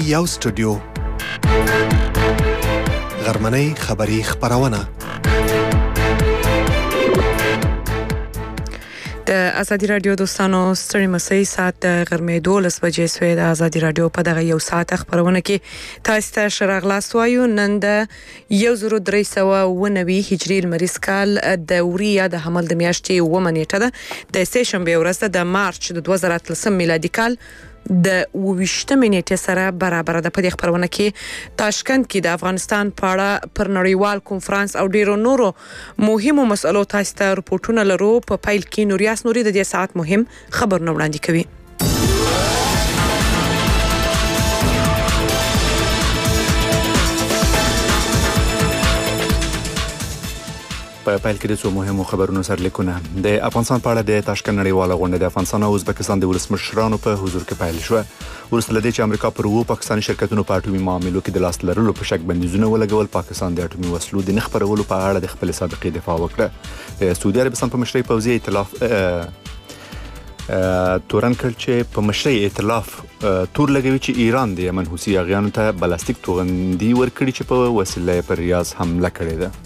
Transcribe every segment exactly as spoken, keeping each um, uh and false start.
یو سټوډیو غرمنۍ خبری خبرونه د ازادي رادیو دوستانو ستړي مسئ ساعت د غرمې دولس بجې سوې د ازادي رادیو په دغه یو ساعت خبرونه کې تاسو ته شراغلاس وایو. نن د یو زرو درې سوه اوه نوي هجري لمریز کال د وریا د حمل د میاشتې اوومه نیټه ده د سه شنبې ورځ د مارچ د دوه زره اتلسم میلادي کال د اوویشتمې نیټې سره برابر ده. په دې خبرونه کې تاشکند کې د افغانستان په اړه پر نړیوال کنفرانس او ډیرو نورو مهمو مسلو تاسو ته رپورټونه لرو. په پیل کې نوریاس نوري د دې ساعت مهم خبرونه وړاندې کوي. په پیل کې د څو مهمو خبرونو سرلیکونه. د افغانستان په اړه د تاشکند نړیواله غونډه د افغانستان او ازبکستان د ولسمشرانو په حضور کې پیل شوه. وروسته له دې چې امریکا پر وو پاکستاني شرکتونو په اټومي معاملو کې د لاس لرلو په شک بندیزونه ولګول، پاکستان د اټومي وسلو د نه خپرولو په اړه د خپل سابقې دفاع وکړه. د سعودي عربستان په مشرۍ پوځي ائتلاف تورن کړ چې په مشرۍ ائتلاف تور لګوي چې ایران د یمن حوثي اغیانو ته بلاستیک توغندي ورکړي چې په وسیله پر ریاض حمله کړې ده.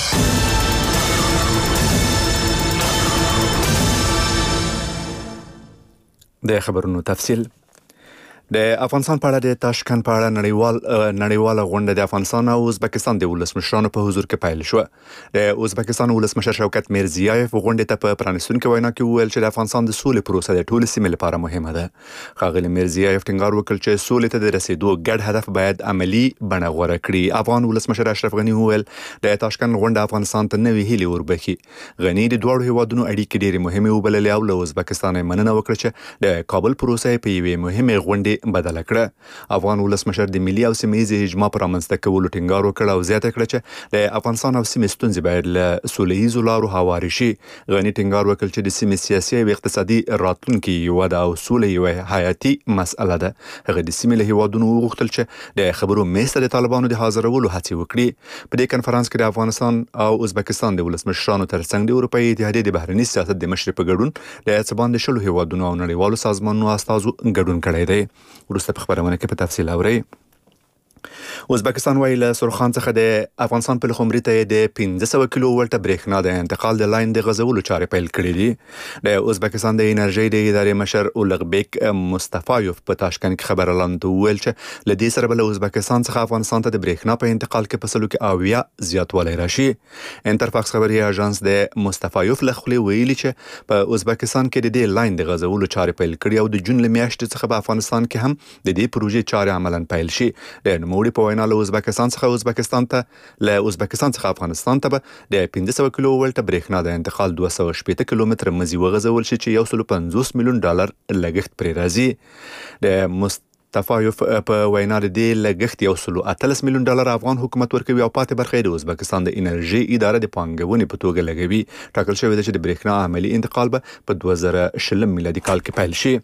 د خبرونو تفصیل. د افغانستان په اړه د تاشکند په اړه نړیوال نړیواله غونډه د افغانستان او ازبکستان د ولسمشرانو په حضور کې پیل شوه. د ازبکستان ولسمشر شوکت میرزیایف غونډې ته په پرانیستونکې وینا کې وویل چې د افغانستان د سولې پروسه د ټولې سیمې لپاره مهمه ده. ښاغلي میرزیایف ټینګار وکړ چې سولې ته د رسیدو ګډ هدف باید عملی بڼه غوره کړي. افغان ولسمشر اشرف غني وویل د تاشکند غونډه افغانستان ته نوې هیلې وربخي. غني د دواړو هیوادونو اړیکې ډېرې مهمې وبللې او له ازبکستان مننه وکړه چې د کابل پروسه په یوې مهمې غونډې بدله کړه. افغان ولسمشر د ملي او سیمه ییز اجماع پر رامنځته کولو ټینګار وکړ او زیاته کړه چې د افغانستان او سیمې ستونزې باید له سوله ییزو لارو هوارې شي. غني ټینګار وکړ چې د سیمې سیاسي او اقتصادي راتلونکي وده او سوله یوه حیاتي مسأله ده. هغه د سیمې له هیوادونو وغوښتل چې د خبرو میز ته د طالبانو د حاضرولو هڅې وکړي. په دې کنفرانس کې د افغانستان او ازبکستان د ولسمشرانو ترڅنګ د اروپایي اتحادیې د بهرني سیاست د مشر په ګډون د څه باندې شلو هیوادونو او نړیوالو سازمانونو استازو ګډون کړی دی. وروسته په خبرونه کې په تفصیل اورئ. ازبکستان وایي له سرخان څخه د افغانستان په لخمري ته د پنځه سوه کیلو ولټه برېښنا د انتقال د لاین د غځولو چارې پیل کړې دي. د ازبکستان د انرژۍ د ادارې مشر اولغبیک مصطفایوف په تاشکند کې خبر اعلان ته وویل چې له دې سره به له ازبکستان څخه افغانستان ته د برېښنا په انتقال کې په سلو کې اویا زیاتوالی راشي. انترفاکس خبري اژانس د مصطفایوف له خولې ویلي چې په ازبکستان کې د دې لاین د غځولو چارې پیل کړي او د جون له میاشتې څخه په افغانستان کې هم د دې پروژې چارې عملاً پیل شي. د نوموړي په وینا له ازبکستان څخه ازبکستان ته له ازبکستان څخه افغانستان ته به د پنځه سوه کیلو ولټه برېښنا د انتقال دوه سوه شپېته کیلومتره مزي وغځول شي چې یو سل پنځوس میلیون ډالر لګښت پرې راځي. د مصطفایوف په وینا د دې لګښت یو سل اتلس میلیون ډالر افغان حکومت ورکوي او پاتې برخه د ازبکستان د انرژي اداره د پانګونې په توګه لګوي. ټاکل شوی دی چې د برېښنا عملي انتقال به په دوه زره شلم میلادي کال کې پیل شي.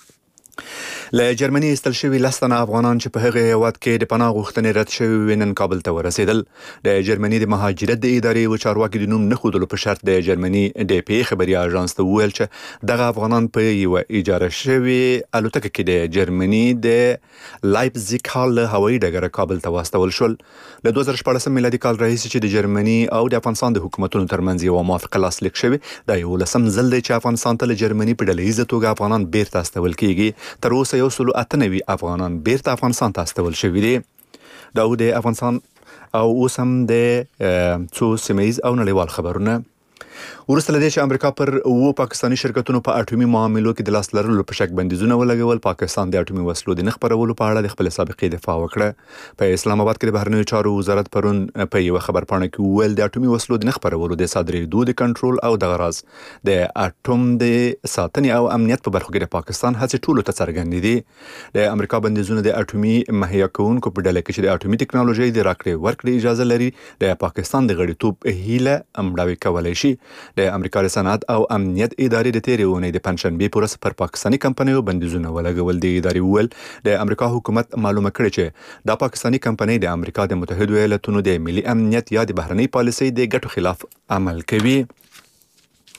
له جرمني ایستل شوي لس تنه افغانان چې په هغه هیواد کې د پناه غوښتنې رد شوي وي نن کابل ته ورسېدل. د جرمني د مهاجرت د ادارې یو چارواکي د نوم نه ښودلو په شرط د جرمني د پی خبري اژانس ته وویل چې دغه افغانان په یوه اجاره شوي الوتکه کې د جرمني د لایپزیګ ښار له هوایي ډګره کابل ته واستول شول. له دوه زره شپاړسم میلادي کال راهیسې چې د جرمني او د افغانستان د حکومتونو ترمنځ یوه موافقه لاسلیک شوې. دا یولسم ځل دی چې افغانستان ته له جرمني په ډله ییزه توګه افغانان بیرته استول کیږي. تر اوسه یو سل اته نوي افغانان بیرته افغانستان ته استول شوي دي. دا و د افغانستان او اوس هم د څو سیمه ییز او نړیوال خبرونه. وروسته له دې چې امریکا پر وو پاکستاني شرکتونو په اټومي معاملو کې د لاس لرلو په شک بندیزونه ولګول، پاکستان د اټومي وسلو د نه خپرولو په اړه د خپل سابقې دفاع وکړه. په اسلام آباد کې د بهرنیو چارو وزارت پرون په یوه خبرپاڼه کې وویل د اټومي وسلو د نه خپرولو د صادرېدو د کنټرول او دغه راز د اټوم د ساتنې او امنیت په برخو کې د پاکستان هڅې ټولو ته څرګندې دي. د امریکا بندیزونه د اټومي مهیا کوونکو په ډله کې چې د اټومي ټکنالوژۍ د راکړې ورکړې اجازه لري د پاکستان د غړیتوب هیله مړاوې کولی شي. د امریکا د صنعت او امنیت ادارې د تېرې اونۍ د پنجشنبې په ورځ پر پاکستاني کمپنیو بندیزونه ولګول. د ادارې وویل د امریکا حکومت معلومه کړې چې دا پاکستاني کمپنۍ د امریکا د متحدو ایالتونو د ملي امنیت یا د بهرنۍ پالیسۍ د ګټو خلاف عمل کوي.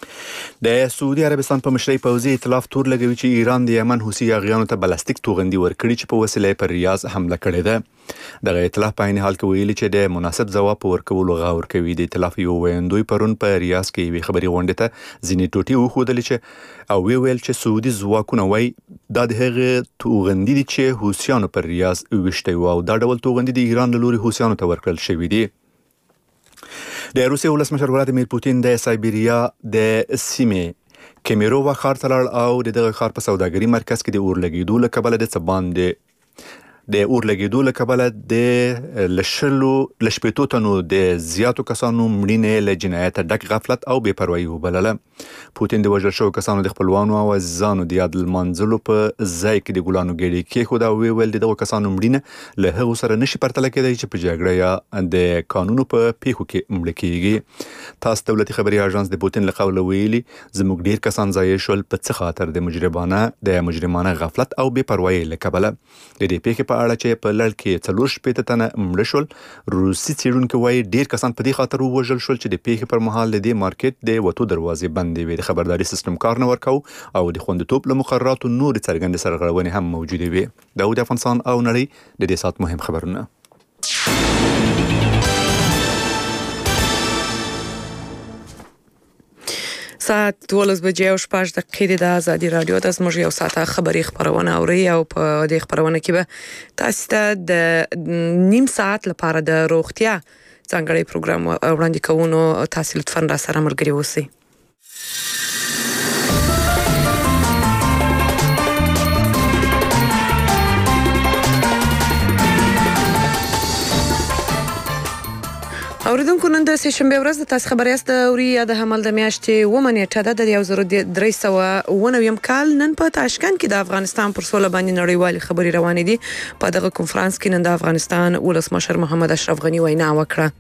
د سعودي عربستان په مشرۍ پوځي ائتلاف تور لګوي چې ایران د یمن حوثي اغیانو ته بلاستیک توغندي ورکړي چې په وسیله پر ریاض حمله کړې ده. دغه ائتلاف په عین حال کې ویلي چې د مناسب ځواب په ورکولو غور کوي. د ائتلاف یو ویندوی پرون په ریاض کې یوې خبري غونډې ته ځینې ټوټې وښودلې چې او وی ویل چې سعودي ځواکونه وایي دا د هغه توغندي دي چې حوثیانو پر ریاض ویشتي و او دا ډول توغندي د ایران له لوري حوثیانو ته ورکړل شوي دي. د روسیې ولسمشر ولادیمیر پوتین د سایبیریا د سیمې کیمیرووا ښار ته لاړ او د دغه ښار په سوداګري مرکز کې د اور لګېدو له کبله د څه باندې د اور لګېدو له کبله د لشلو لشپېتو تنو د زیاتو کسانو مړینې له جنایته ډک غفلت او بې پروایي وبلله. پوتین د وژل شوو کسانو د خپلوانو او عزیزانو د یاد لمانځلو په ځای کې د ګلانو ګېډې کېښوده او ویې ویل د دغو کسانو مړینه له هغو سره نشي پرتله کېدی چې په جګړه یا د قانونو په پیښو کې مړه کېږي. تاسو دولتي خبري اژانس د پوتین له قوله ویلي زموږ ډېر کسان ضایع شول په څه خاطر د مجرمانه د مجرمانه غفلت او بې پروایي له کبله. د دې پیښې په اړه چې په لړ کې څلور شپېته تنه مړه شول. روسي څېړونکي وایي ډېر کسان په دې خاطر ووژل شول چې د پیښې پر مهال د دې مارکېټ د وتو دروازې بندې وې. د خبرداري سیستم کار نه ورکاو او د خوندیتوب له مقرراتو نورې څرګندې سرغړونې هم موجودې وې. دا د افغانستان او نړۍ د دې ساعت مهم خبرونه. ساعت دولس بجې او شپږ دقیقې د آزادي رادیو د زموږ یو ساعته خبري خبرونه اوري او په دې خبرونه کې به تاسو ته د نیم ساعت لپاره د روغتیا ځانګړی پروګرام وړاندې کوو. تاسو لطفاً را سره ملګري اوسئ. اوریدونکو نن د سه شنبه ورځ د تاسو خبري است اوري یا د حمل د میاشتې و منېټه د یو زر درې سوه و نوي کال نن په تاشکند کې د افغانستان پر سوله باندې نړیوالې خبري روانې دي. په دغه کنفرانس کې نن د افغانستان ولسمشر محمد اشرف غنی وینا وکړه.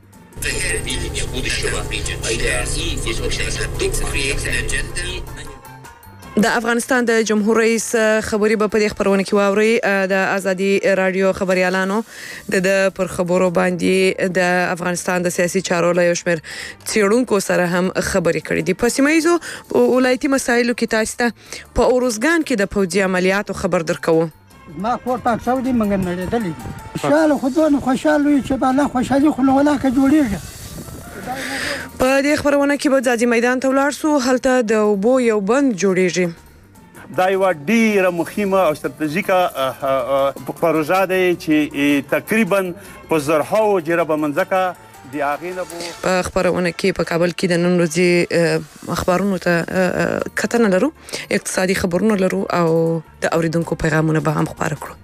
د افغانستان د جمهور رئیس خبري په دې خبرونه کې واوري. د ازادي رادیو خبريالانو د پر خبرو باندې د افغانستان د سیاسي چارو له یو شمېر څېړونکو سره هم خبري کړې دي. په سیمه ییزو ولایتي مسایلو کې تاسو ته په اورزګان کې د پوځي عملیاتو خبر درکوو. ما کور پاک شو دي منګ نړېدلې خوشاله خودونه خوشاله چې بالا خوشالي خو ولا کا جوړیږي. په دې خبرونه کې به ځاځي میدان ته ولاړ سو. هلته د اوبو یو بند جوړیږي. دا یو ډیره مهمه او ستراتیژیکه پروژه ده چې تقریبا په زرهاو جربه منځکه دی اغینه بو. په خبرونه کې په کابل کې د نن ورځې اخبارونو ته کتنه لرو، اقتصادي خبرونه لرو او د اوریدونکو پیغامونه به هم خبره کړو.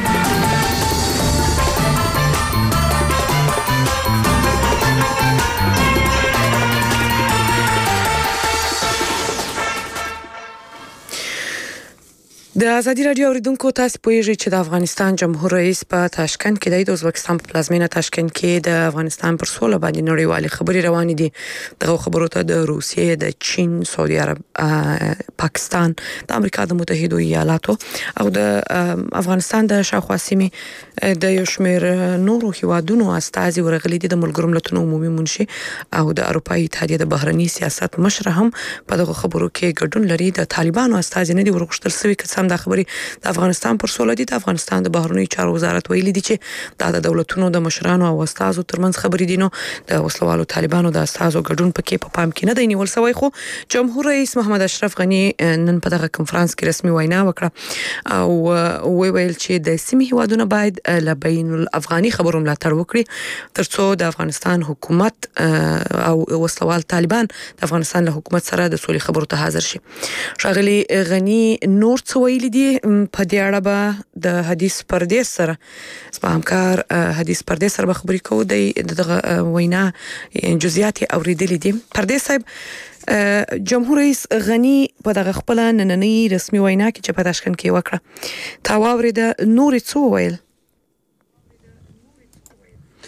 د ازادي رادیو اوریدونکو تاسو پوهیږئ چې د افغانستان جمهور رئیس په تاشکند کې د ازبکستان په پلازمینه تاشکند کې د افغانستان پر سوله باندې نړیوالې خبري روانې دي. دغه خبرو ته د روسیې، د چین، سعودي عرب، پاکستان، د امریکا د متحده ایالاتو او د افغانستان د شاوخوا سیمې د یو شمېر نورو هیوادونو استازي ورغلي دي. د ملګرو ملتونو عمومي منشي او د اروپایي اتحادیې د بهرني سیاست مشر هم په دغه خبرو کې ګډون لري. د طالبانو استازي نه دي ورغښتل سوي که دا خبري د افغانستان پر سوله دي. د افغانستان د بهرنیو چارو وزارت ویلي دي چې دا د دولتونو د مشرانو او استازو ترمنځ خبري دي. نو د وسلوالو طالبانو د استازو ګډون پکې په پام کې نه دی نیول شوی. خو جمهور رئیس محمد اشرف غنی نن په دغه کنفرانس کې رسمي وینا وکړه او وی ویل چې د سیمې هیوادونو باید له بین الافغاني خبرو ملاتړ وکړي ترڅو د افغانستان حکومت او وسلوال طالبان د افغانستان له حکومت سره د سولې خبرو ته حاضر شي. ښاغلي غنی نور څه ویلي دي په دې اړه به د حدیث پردیس سره زما همکار حدیث پردیس سره خبرې کوو. د دغه وینا جزئیات اوریدلې دي. پردیس صاحب، جمهور رئیس غنی په دغه خپل نننۍ رسمي وینا کې چې په تاشکند کې وکړه تا واورېده، نور څه وویل؟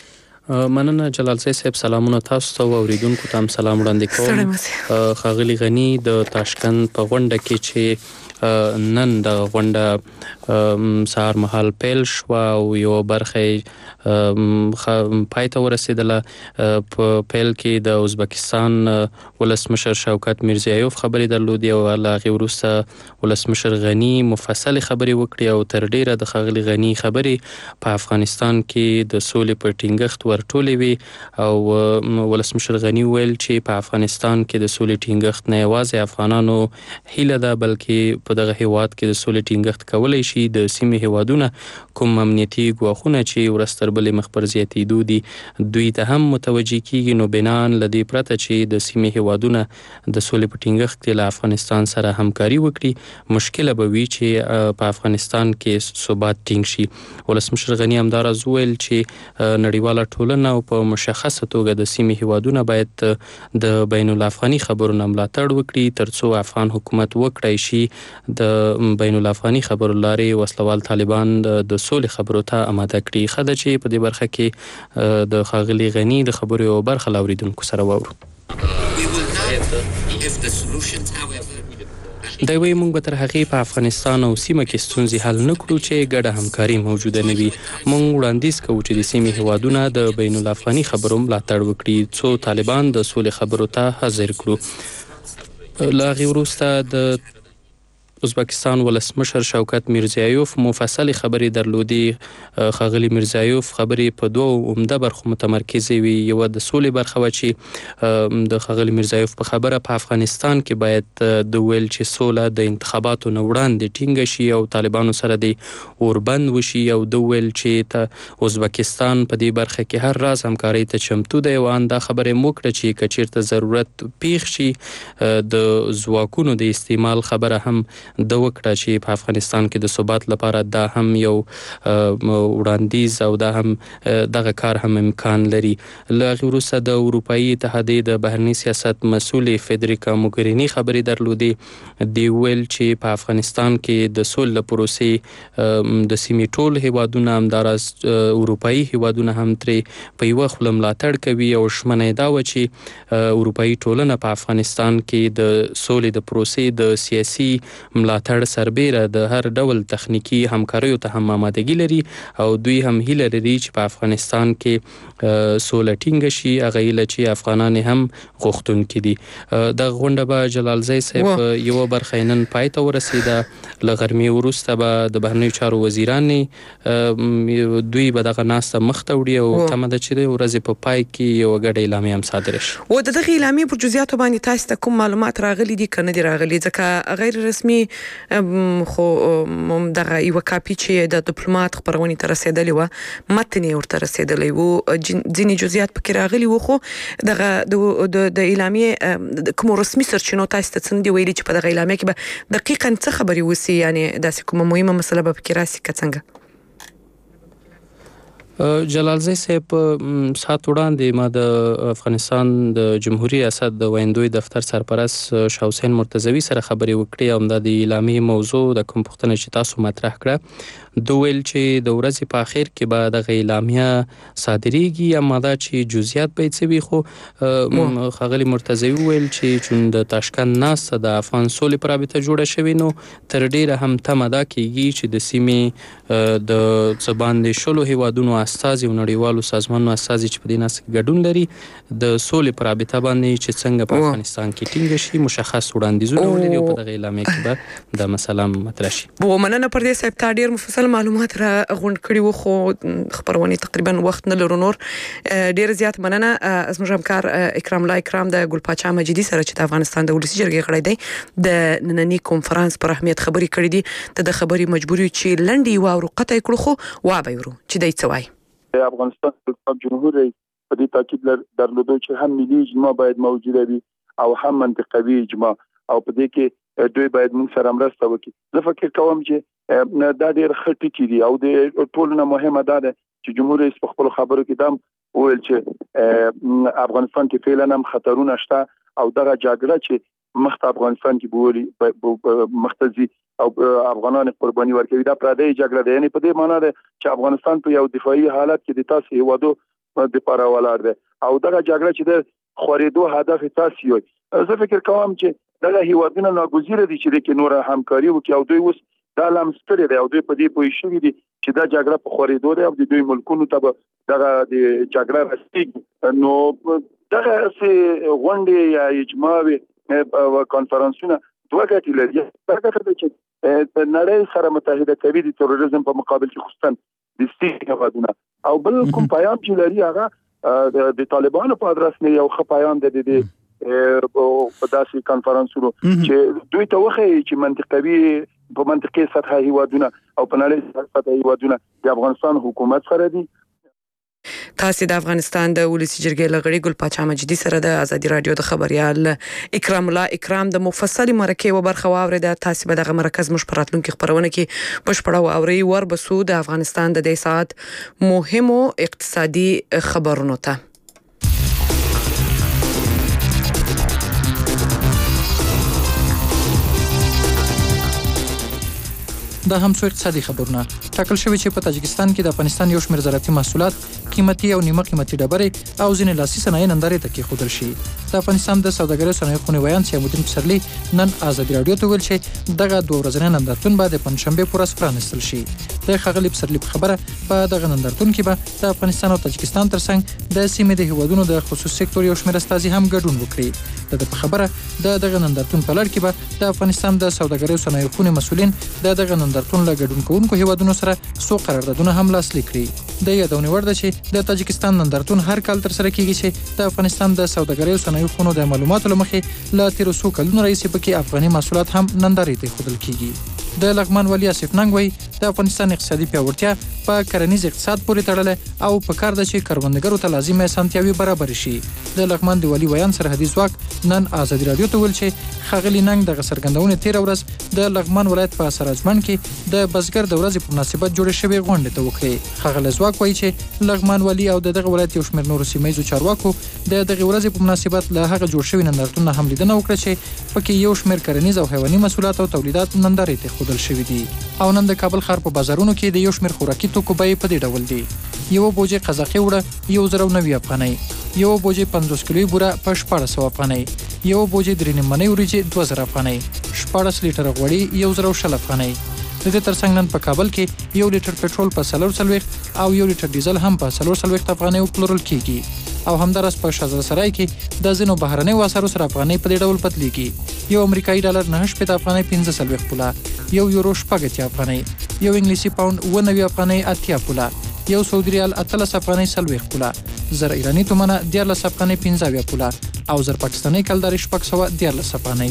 مننه جلال صاحب، سلامونه تاسو ته او اوریدونکو ته هم سلام وړاندې کوم. ښاغلي غني د تاشکند په غونډه کې چې نن د غونډه سهار مهال پیل شو او یو برخه پای ته ورسېدله. په پیل کې د ازبکستان ولسمشر شوکت میرزیایوف خبرې درلودې او له هغې وروسته ولسمشر غني مفصلې خبرې وکړې او تر ډیره د ښاغلي غني خبرې په افغانستان کې د سولې په ټینګښت ورټولې وي او ولسمشر غني ویل چې په افغانستان کې د سولې ټینګښت نه یوازې افغانانو هیله ده بلکې په دغه هیواد کې د سولې ټینګښت کولی شي د سیمې هیوادونه کوم امنیتي ګواښونه چې ورځ تر بلې مخ پر زیاتېدو دي دوی ته هم متوجه کیږي. نو بنان له دې پرته چې د سیمې هیوادونه د سولې په ټینګښت کې له افغانستان سره همکاري وکړي مشکله به وي چې په افغانستان کې ثبات ټینګ شي. ولسمشر غني همداراز وویل چې نړیواله ټولنه او په مشخصه توګه د سیمې هیوادونه باید د بین الافغاني خبرو نه ملاتړ وکړي ترڅو افغان حکومت وکړای شي د بین الافغاني خبرو لارې وسلوال طالبان د سولې خبرو ته آماده کړي. ښه ده چې په دې برخه کې د ښاغلي غني د خبرو یوه برخه له اوریدونکو سره واورو. دی وایي موږ به تر هغې په افغانستان او سیمه کې ستونزې حل نه کړو چې ګډه همکاري موجوده نه وي. موږ وړاندیز کوو چې د سیمې هیوادونه د بین الافغاني خبرو ملاتړ وکړي څو طالبان د سولې خبرو ته حاضر کړو. له هغې وروسته د ازبکستان ولسمشر شوکت میرزیایوف مفصلې خبرې درلودې. ښاغلي میرزیایوف خبرې په دوو عمده برخو متمرکزې وي. یوه د سولې برخه وه چې د ښاغلي میرزیایوف په خبره په افغانستان کې باید د ویل چې سوله د انتخاباتو نه وړاندې ټینګه شي او طالبانو سره د اوربند وشي او د ویل چې ته ازبکستان په دې برخه کې هر راز همکارۍ ته چمتو دی او ان دا خبره یې وکړه چې که چېرته ضرورت پیښ شي د ځواکونو د استعمال خبره هم د وکړه چې په افغانستان کې د ثبات لپاره دا هم یو وړاندیز او دا هم دغه کار هم امکان لري. له هغې وروسته د اروپایي اتحادیې د بهرني سیاست مسؤلې فدریکا موګریني خبرې درلودې. دی ویل چې په افغانستان کې د سولې له پروسې د سیمې ټول هیوادونه همداراز اروپایي هیوادونه هم ترې په یوه خوله ملاتړ کوي او ژمنه یې دا وه چې اروپایي ټولنه په افغانستان کې د سولې د پروسې د سیاسي ملاتړ سربیره د هر ډول تخنیکی همکاریو ته هم آمادګي لري او دوی هم هیله لري چې په افغانستان کې سوله ټینګه شي. هغه هیله چې افغانان هم غوښتونکي دي. دغه غونډه به جلالزی صاحب یوه برخه نن پای ته ورسېده. له غرمې وروسته به د بهرنیو چارو وزیران دوی به دغه ناسته مخ ته وړي او تمه ده چې د ورځې په پای کې یوه ګډه اعلامیه هم صادره شي. و د دغه اعلامیې پر جزئیاتو باندې تاسو ته کوم معلومات راغلي دي که نه دي راغلي؟ ځکه غیر رسمي خو دغه یو کاپی چې د ډیپلوماټ خبرونې ته رسیدلی و متن یې ورته رسیدلی و ځینې جزئیات پکې راغلي وو خو دغه د اعلامیې کوم رسمي سرچینو تاسو ته څنګه دی ویلي چې په دغه اعلامیه کې به دقیقاً څه خبرې وسی یعنی داسې کومه مهمه مسله به پکې راسي که څنګه؟ جلالزی صاحب ساعت وړاندې ما د افغانستان د جمهوریت ریاست د ویندوی دفتر سرپرست شاه حسین مرتضوي سره خبرې وکړې او همدا د اعلامیې موضوع د کوم پوښتنه چې تاسو مطرح کړه دوی ویل چې د ورځې په اخر کې به دغه اعلامیه صادریږي اما دا چې جزئیات به څه وي خو ښاغلي مرتضوي ویل چې چون د تاشکند ناسته د افغان سولې په رابطه جوړه شوې نو تر ډیره هم تمه دا کیږي چې د سیمې د څه باندې شلو هیوادونو استازي او نړیوالو سازمانونو استازي چې په دې ناسته کې ګډون لري د سولې په رابطه باندې چې څنګه په افغانستان کې ټینګ شي مشخص وړاندیزونه ولري او په دغه اعلامیه کې به د مسله مطرح شي. بو مننه پر دې صاحب تا ډیر مفصل معلومات را غونډ کړي وو خو خبرونه تقریبا وخت نه لرو نور. ډیر زیات مننه زموږ همکار اکرام الله اکرام د ګلپاچا مجیدي سره چې د افغانستان د ولسی جرګې غړی دی د نننی کنفرانس پر اهمیت خبرې کړې دي ته د خبرې مجبوري چې لنډي واورو قطع کړو خو وا به ورو چې دای څه وای. افغانستان د جمهور رئیس په دې تاکید درلودو چې هم ملي اجماع باید موجوده وي او هم منطقوي اجماع او په دې کې دوی باید موږ سره مرسته وکړي. زه فکر کوم چې دا ډېر ښه ټکي دي او د ټولو نه مهمه دا ده چې جمهور رئیس په خپلو خبرو کې دا وویل چې افغانستان کې فعلا هم خطرونه شته او دغه جګړه چې مخته افغانستان کې بولي مختزي او افغانان قرباني ورکوي دا پردی جګړه ده. یعنی په دې معنی ده چې افغانستان په یو دفاعي حالت کې د تاسو هیوادو د لپاره ولاړ دی او دغه جګړه چې د خورېدو هدف تاسو وي. زه فکر کوم چې دغه هیوادونه ناګزیره دي چې د نور همکاري وکړي او دوی اوس دا لمستړي دي او دوی په دې پوه شوي دي چې دا جګړه په خورېدو دی او د دوی ملکونو ته به دغه د جګړه رسېږي. نو دغه څه غونډې یا اجماع او کانفرنسونه دوه ګټې لري. دا ګټه ده چې نړۍ سره متحده کوي د تروریزم په مقابل کې خصوصا د سیاسي هیوادونه او بل کوم پیام چې لري هغه د طالبانو په ادرس نه یو ښه پیام دی د په داسې کانفرنسونو چې دوی ته وښیي چې منطقوي په منطقي سطح هیوادونه او په نړۍ سطح هیوادونه د افغانستان حکومت سره دي. تاسو د افغانستان د ولسی جرګې لغړی ګل پاچا مجدي سره د ازادي رادیو د خبريال اکرام الله اکرام د مفصل مرکه و برخه واورید. تاسو به دغه مرکز مشپراتلون کې خبرونه کې بشپړه واوري ور بسو د افغانستان د دې ساعت مهمو اقتصادي خبرونو ته. د همسو اقتصادي خبرونه ټاکل شوی چې په تاجکستان کې د افغانستان یو شمېر زراعتي محصولات قیمتي او نیمه قیمتي ډبرې او ځینې لاسي صنایع نندارې ته کېښودل شي. د افغانستان د سوداګرۍ صنایع خونې ویان سیامالدین پسرلي نن ازادي راډیو ته ویل چې دغه دوه ورځنی نندارتون به د پنجشنبې په ورځ پرانیستل شي. د ښاغلي پسرلي په خبره په دغه نندارتون کې به د افغانستان او تاجکستان ترڅنګ د سیمې د هیوادونو د خصوصي سکتور یو شمېر استازي هم ګډون وکړي. د په خبره د دغه نندارتون په لړ کې به د افغانستان د سوداګرۍ صنایع خونې مسولین د دغه نندارتون له ګډون کوونکو هیوادونو سره څو قراردادونه هم لاسلیک کړي. د یادونې وړ ده چې د تاجکستان نندارتون هر کال ترسره کیږي چې د افغانستان د سوداګرۍ صنایع خونو د معلوماتو له مخې له تیرو څو کلونو راهیسې پکې افغاني محصولات هم نندارې ته ایښودل کیږي. د لغمان والي آصف ننګ وایي د افغانستان اقتصادي پیاوړتیا په کرنیز اقتصاد پورې تړلې او په کار ده چې کروندګرو ته لازمه اسانتیاوي برابر شي. د لغمان د والي ویان سرحدي ځواک نن ازادي راډیو ته ویل چې ښاغلي ننګ دغه څرګندونې تېره ورځ د لغمان ولایت په سراجمند کې د بزګر د ورځې په مناسبت جوړې شوې غونډې ته وکړې. ښاغلی ځواک وایي چې لغمان والي او د دغه ولایت یو شمېر نورو سیمه ییزو چارواکو د دغې ورځې په مناسبت له هغه جوړ شوي نندارتون نه هم لیدنه وکړه چې پکې یو شمېر کرنیز او حیواني محصولات او تولیدات نندارې ته ایښودل شوي دي. او نن د کابل ښار په بازارونو کې د یو شمېر خوراکي توکو بیې په دې ډول دي: یو بوجۍ قزاقي وړه یو زر او نوي افغانۍ، یو بوجۍ پنځوس کیلوي بوره په شپاړس سوه افغانۍ، یو بوجۍ درې نیم منۍ وریجې دوه زره افغانۍ، شپاړس لیټره غوړي یو زر او شل افغانۍ. د دې ترڅنګ نن په کابل کې یو لیټر پټرول په څلور څلوېښت او یو لیټر ډیزل هم په څلور څلوېښت افغانیو پلورل کیږي. او همداراز په شاه سرای کې د ځینو بهرنیو اسعارو سره افغانۍ په دې ډول بدلېږي: یو امریکایي ډالر نهه شپېته افغانۍ پنځه څلوېښت پوله، یو یورو شپږ اتیا افغانۍ، یو انګلیسي پاونډ اوه نوي افغانۍ اتیا پوله، یو سعودي ریال اتلس افغانۍ څلوېښت پوله، زر ایراني تومنه دیارلس افغانۍ پنځه اویا پوله او زر پاکستاني کلدارې شپږ سوه دیارلس افغانۍ.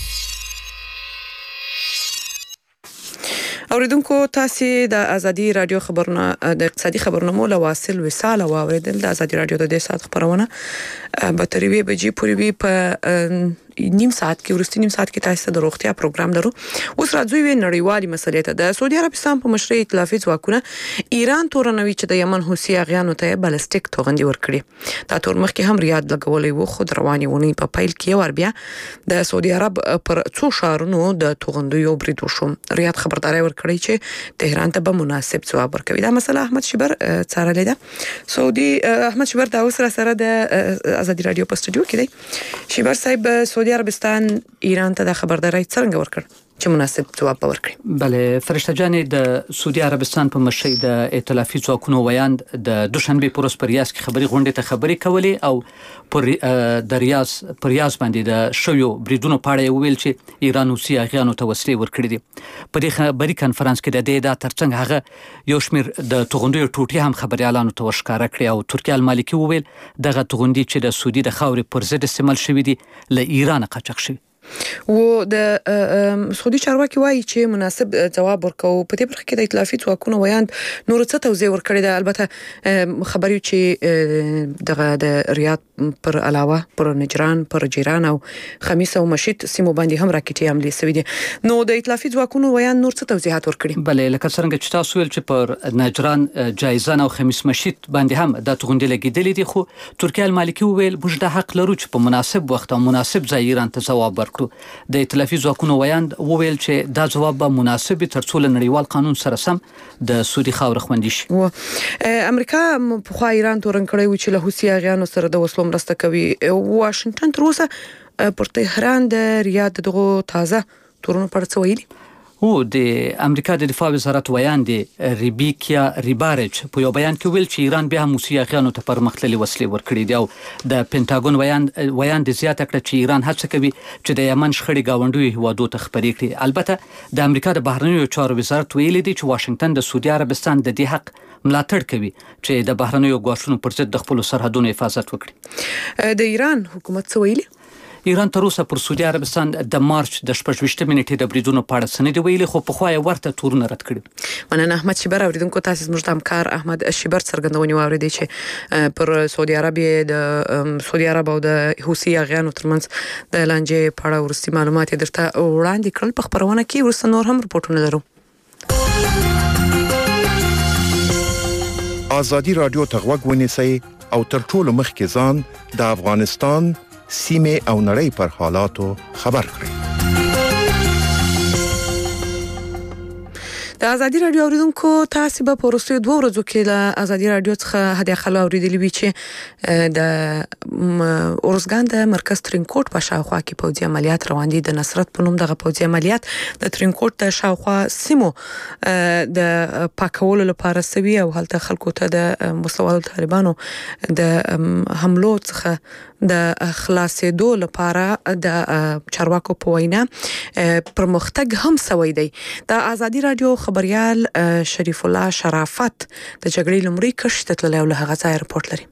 اوریدونکو تاسو د ازادي رادیو خبرونه د اقتصادي خبرونو مو له واصل وصال او اوریدل د ازادي رادیو د دې ساعت خبرونه به تر وی بجې پورې وی په نیم ساعت کې ورستي نیم ساعت کې تاسو د روغتیا پروګرام درو. اوس راځو یو نړیوالي مسلې ته. د سعودي عربستان په مشرۍ ائتلافي ځواکونه ایران تورنوي چې د یمن حوثي اغیانو ته بالستیک توغندي ورکړي. دا تور مخکې هم ریاض لګولې وو، خو رواني ونی په پایل کې ور بیا د سعودي عرب پر څو شهرونو د توغندیو برید وشو. ریاض خبرداري ورکړي چې تهران ته به مناسب ځواب ورکوي. دا مسله احمد شبر څارلې ده. سعودي احمد شبر دا اوس را سره د ازادي رادیو په سټوډیو کې دی. شبر صاحب سعودي عربستان ایران ته د خبرداري څنګه ورکړ چې مناسب ځواب ورکړي؟ بله فرشته جانې، د سعودي عربستان په مشرۍ د ائتلافي ځواکونو ویاند د دوشنبې په ورځ په ریاض کې خبري غونډې ته خبرې کولې او پر د ریاض پر ریاض باندې د شویو بریدونو په اړه ویل چې ایران حوثي اغیانو ته وسلې ورکړي دي. په دې خبري کانفرنس کې د دې دا ترڅنګ هغه یو شمېر د توغندیو ټوټې هم خبريالانو ته ورښکاره کړې او ترکیه المالکي وویل دغه توغندي چې د سعودي د خاورې پر ضد استعمال شوي دي له ایران قاچاق شوي. و د سعودي چارواکي وایي چې مناسب ځواب ورکو. په دې برخه کې د ائتلافي ځواکونو ویاند نور څه توضیح ورکړي ده. البته خبري چې دغه د ریاض پر علاوه پر نجران، پر جیران او خمیس او مشیط سیمو باندې هم راکټي حملې شوې دي. نو د ائتلافي ځواکونو ویاند نور څه توضیحات ورکړي؟ بله لکه څنګه چې تاسو ویل چې پر نجران، جایزان او خمیس مشیط باندې هم د توغندي لګېدلې دي، خو ترکیه المالکي وویل موږ د حق لرو چې په مناسب وخت او مناسب ځای ایران ته ځواب ورکړو. کړو. د ائتلافي ځواکونو ویاند وویل چې دا ځواب به مناسب وي تر څو له نړیوال قانون سره سم د سعودي خاوره خوندي شي. امریکا پخوا ایران تورن کړی و چې له حوثي اغیانو سره د وسلو مرسته کوي. واشنگټن تر اوسه پر تهران د ریاض دغه تازه تورونو پر څه ویلي؟ او د امریکا د دفاع وزارت ویاند ریبیکیا ریبارچ په یو بیان کې ویل چې ایران بیا هم حوثي اغیانو ته پرمختللي وسلې ورکړي دي او د پینټاګون ویاند ویاند زیاته کړه چې ایران هڅه کوي چې د یمن شخړې گاونډیو هیوادو ته خپرې کړي. البته د امریکا د بهرنیو چارو وزارت ویلي دی چې واشنگټن د سعودي عربستان د دې حق ملاتړ کوي چې د بهرنیو ګواښونو پر ضد د خپل سرحدونو حفاظت وکړي. د ایران حکومت څه ویلي؟ ایران تر اوسه پر سعودي عربستان د مارچ د شپږ نیټې د بریدونو په اړه څه نه دي ویلي، خو پخوا یې ورته تورونه رد کړي. مننه احمد شیبر. اوریدونکو تاسو زموږ د همکار احمد شیبر څرګندونې واوریدې چې پر سعودي عربیه د سعودي عرب او د حوثي اغیانو ترمنځ د لانجې په اړه ورستي معلومات درته وړاندې کړل. په خبرونه کې ورسته نور هم رپورټونه لرو. ازادي رادیو ته غوږ ونیسئ او تر ټولو مخکې ځان د افغانستان سیمه او نړۍ پر حالاتو خبر کړئ. د ازادي رادیو اوریدونکو تاسو به په وروستیو دوه ورځو کې له ازادي رادیو څخه هدیه خلا اوریدلې وی چې د اورزګان د مرکز ترینکوټ په شاوخوا کې پوځي عملیات روان دي. د نصرت په نوم دغه پوځي عملیات د ترینکوټ د شاوخوا سیمو د پاکولو لپاره سوي او هلته خلکو ته د مسلوالو طالبانو د حملو څخه د خلاصېدو لپاره د چارواکو په وینا پرمختګ هم سوی دی. د ازادي رادیو خبريال شریف الله شرافت د جګړې لمړی کښ ته تللی او له هغه ځای رپورټ لري.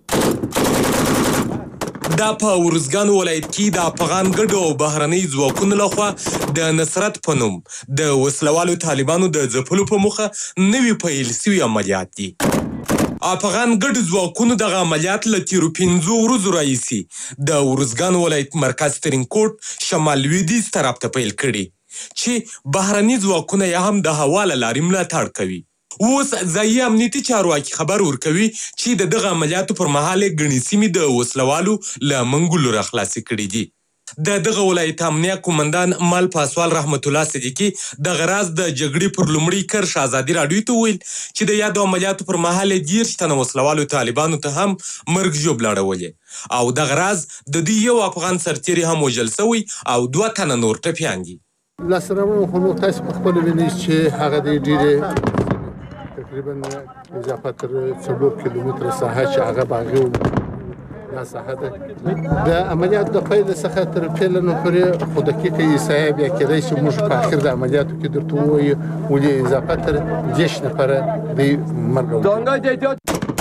دا په ورزګان ولایت کې د افغان ګډو او بهرنۍ ځواکونو لخوا د نصرت په نوم د وسلوالو طالبانو د ځپلو په موخه نوي پیل شوي عملیات دي. افغان ګډ ځواکونو دغه عملیات له تیرو پنځو ورځو راهیسې د ورزګان ولایت مرکز ترینکوټ شمال لویدیځ طرف ته پیل کړي چې بهرني ځواکونه یې هم د هوا له لارې ملاتړ کوي. اوس ځایي امنیتي چارواکي خبر ورکوي چې د دغه عملیاتو پر مهال یې ګڼې سیمې د وسلوالو له منګولو راخلاصې کړي دي. د دغه ولایت امنیه قومندان مال پاسوال رحمت الله صدیقي دغه راز د جګړې پر لومړي کرښ ازادي راډیو ته ویل چې د یادو عملیاتو پر مهال یې دېرش تنه وسلوالو طالبانو ته هم مرګ ژوبله اړولې او دغه راز د دوی یو افغان سرتیری هم وژل سوی او دوه تنه نور ټپیان دي. لاسته راوړنو خو نو تاسو په خپله وینئ چې هغه د ډېرې تقریبا اضافه تر څلور کیلومتره ساحه چې هغه باغي دا ساحه ده د عملیاتو د پیل څخه تر پیله نو پورې خو دقیقه احصایه بیا کېدای شي موږ په اخر د عملیاتو کې درته ووایو ولې اضافه تر دېرش نفره دوی مرګ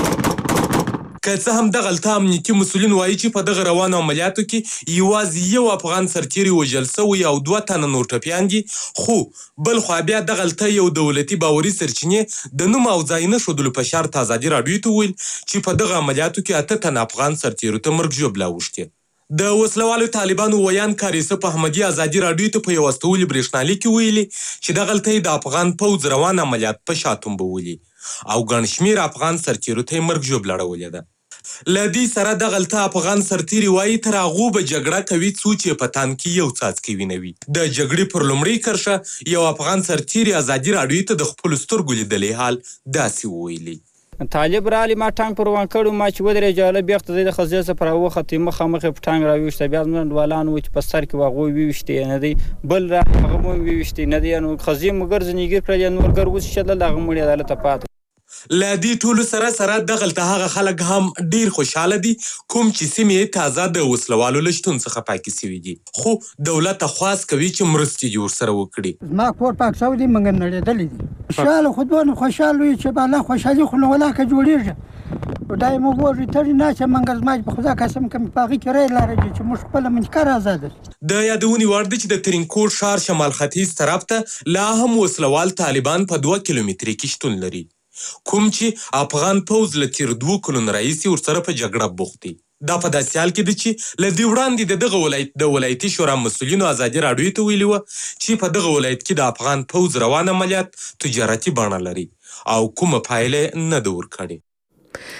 که څه هم دغلته امنیتي مسؤلین وایي چې په دغه روانو عملیاتو کې یوازې یو افغان سرتیری وژل سوی او دوه تنه نور ټپیان دي، خو بل خوا بیا دغلته یو دولتي باوري سرچینې د نوم او ځای نه ښودلو په شرط ازادي راډیو ته ویل چې په دغه عملیاتو کې اته تنه افغان سرتیرو ته مرګ ژوبله اوښتې. د وسلوالو طالبانو ویان کاریسف احمدي ازادي راډیو ته په یو استولي برېښنالیک کې ویلي چې دغلته د افغان پوځ روان عملیات په شا تومبولي او ګڼ شمېر افغان سرتیرو ته یې مرګ ژوبله اړولې ده. له دې سره دغلته افغان سرتیري وایي تر هغو به جګړه کوي څو چې په تن کې یو څاڅکی وینه وي. د جګړې پر لومړۍ کرښه یو افغان سرتیري ازادي راډیو ته د خپلو سترګو لیدلی حال داسې وویلي. طالب رالی ما ټانک پر وان کړو ما چې ودرې جاله بیخته د خزې څخه پر وخت مخامخ په ټانک راويشته بیا زمون ډوالان و چې په سر کې واغو ویشته نه دی بل را هغه مو ویشته نه دی نو خزې مګر ځنیګر کړل نور ګر وس شل هغه مړی عدالت پات. له دې ټولو سره سره دغلته هغه خلک هم ډیر خوشحاله دي کوم چې سیمې تازه د وسلوالو له شتون څخه پاکې سوي دي، خو دولت خواست کوي چې مرستې یې ورسره وکړي. زما کور پاک سوی دی موږ نړېدلی دي خوشحاله خو دومره خوشحال وي چې بالا خوشحالي خو له ولاکه جوړېږي دا یې موږ وږي تړي نه چې موږ زما په خدا قسم کوم په هغې کې رایې لاره دي چې موږ خپله منطقه ازاده. د یادونې وړ دی چې د ترینکوټ ښار شمال ختیځ طرف ته لا هم وسلوال طالبان په دوه کیلومترۍ کې شتون لري کوم چې افغان پوځ له تیر دوه کلونو راهیسې ورسره په جګړه بوخت دي. دا په داسې حال کې دی چې له دې وړاندې د دغه ولایت د ولایتي شورا مسؤلینو ازادي راډیو ته ویلي وه چې په دغه ولایت کې د افغان پوځ روان عملیات تجارتي بڼه لري او کومه پایله نه ده ورکړې.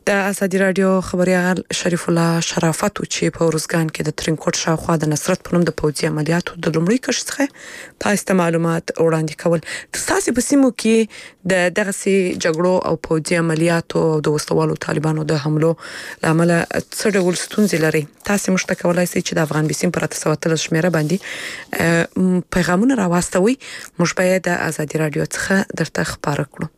د ازادي رادیو خبريال شریف الله شرافت چې په ورزګان کې د ترینکوټ شاوخوا د نصرت په نوم د پوځي عملیاتو د لومړي کشف څخه تاسو معلومات وړاندې کول. تاسو په سیمو کې د دغه سي جګړو او پوځي عملیاتو او د وسلوالو طالبانو د حملو لامل څه ډول ستونزې لري؟ تاسو مشته کولای شئ چې د افغان بيسیم پر تاسو تل شمیره باندې پیغامونه راوستوي. موږ باید د ازادي رادیو څخه درته خبر کړو.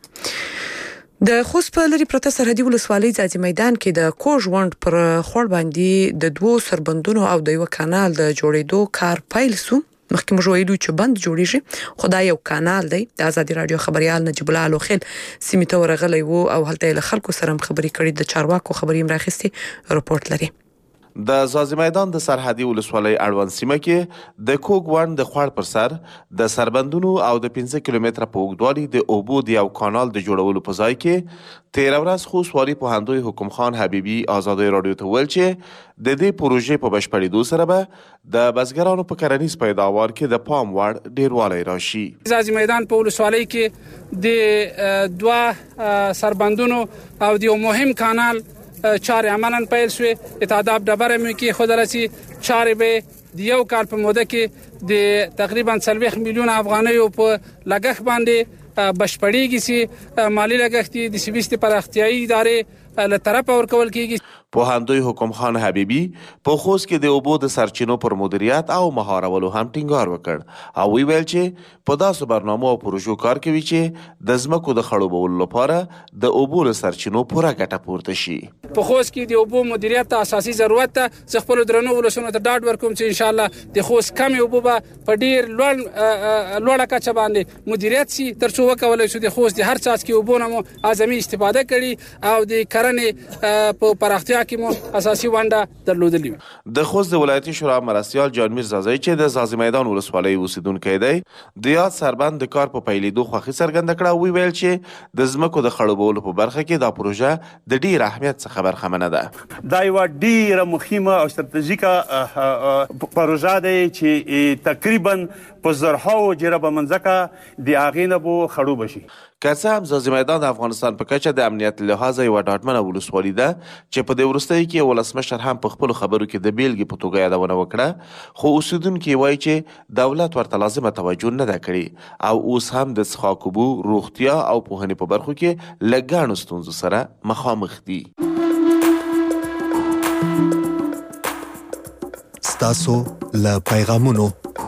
د خوست په لري پرته سرحدي ولسوالۍ ځاځي میدان کې د کوژ وند پر خور باندې د دوو سربندونو او د یو کانال د جوړېدو کار پیل سو. مخکې موږ ویلو چې بند جوړیږي خو دا یو کانال دی. د ازادي رادیو خبريال نجیب الله لوخیل سیمه ته ورغلی وو او هلته له خلکو سره خبرې کړې. د چارواکو خبرې مراخستي رپورت لري. د ځاځي میدان د سرحدي ولسوالۍ اړوند سیمه کې د کوګ وند د خوړ پر سر د سربندونو او د پنځه کیلومتره په اوږدوالي د اوبو د یو کانال د جوړولو په ځای کې تیر ورځ خوست والي پوهندوی حکم خان حبیبي ازادي رادیو ته ویل چې د دې پروژې په بشپړېدو سره به د بزګرانو په کرنیز پیداوار کې د پام وړ ډیروالی راشي. ځاځي میدان په ولسوالۍ کې د دوه سربندونو او د یو مهم کانال چارې عملاً پیل شوې. اتحاداب ډبره مې کې خود راسي چارې به د یو کال په موده کې د تقریبا څلوېښت میلیون افغانیو په لګښت باندې بشپړېږي چې مالی لګښت د سویستي پراختیایي ادارې له طرفه ورکول کېږي. پوهندوی حکم خان حبیبي په خوست کې د اوبو د سرچینو پر مدیریت او مهارولو هم ټینګار وکړ او ویل چې په داسې برنامو او پروژو کار کوي چې د ځمکو د خړوبولو لپاره د اوبو له سرچینو پوره ګټه پورته شي. په خوست کې د اوبو مدیریت ته اساسي ضرورت ته زه خپل درنو ولسونو ته ډاډ ورکوم چې ان شاء الله د خوست کم اوبو به په ډیر لوړ لوړه کچه باندې مدیریت شي ترڅو وکولای شو د خوست د هر څاڅکي اوبو نه مو اعظمي استفاده کړي او د کرنې په پراختیا کې مو اساسي ونډه درلودلې. د خوست د ولایتي شورا مرستیال جان میر زازی چې د ځاځي میدان ولسوالۍ اوسیدونکی دی د یاد سربند د کار په پیلېدو خوښي څرګنده کړه او ویل چې د ځمکو د خړوبولو په برخه کې دا پروژه د ډیر اهمیت څخه برخمنه ده. دا یو ډیره مهمه او ستراتیژیکه پروژه ده چې تقریبا په زرهاو جربه منځکه د اغینه بو خړوب شي. که څه هم ځاځي میدان د افغانستان په کچه د امنیت لحاظه یوه ډاډمنه ولسوالي ده چې په دې وروستیو کې ولسمشر هم په خپلو خبرو کې د بیلګې په توګه یادونه وکړه خو اوسیدونکي وایي چې دولت ورته لازمه توجه نه ده کړې او اوس هم د څښاک اوبو روغتیا او پوهنې په برخو کې له ګڼو ستونزو سره مخامخ دي. ستاسو له پیغامونو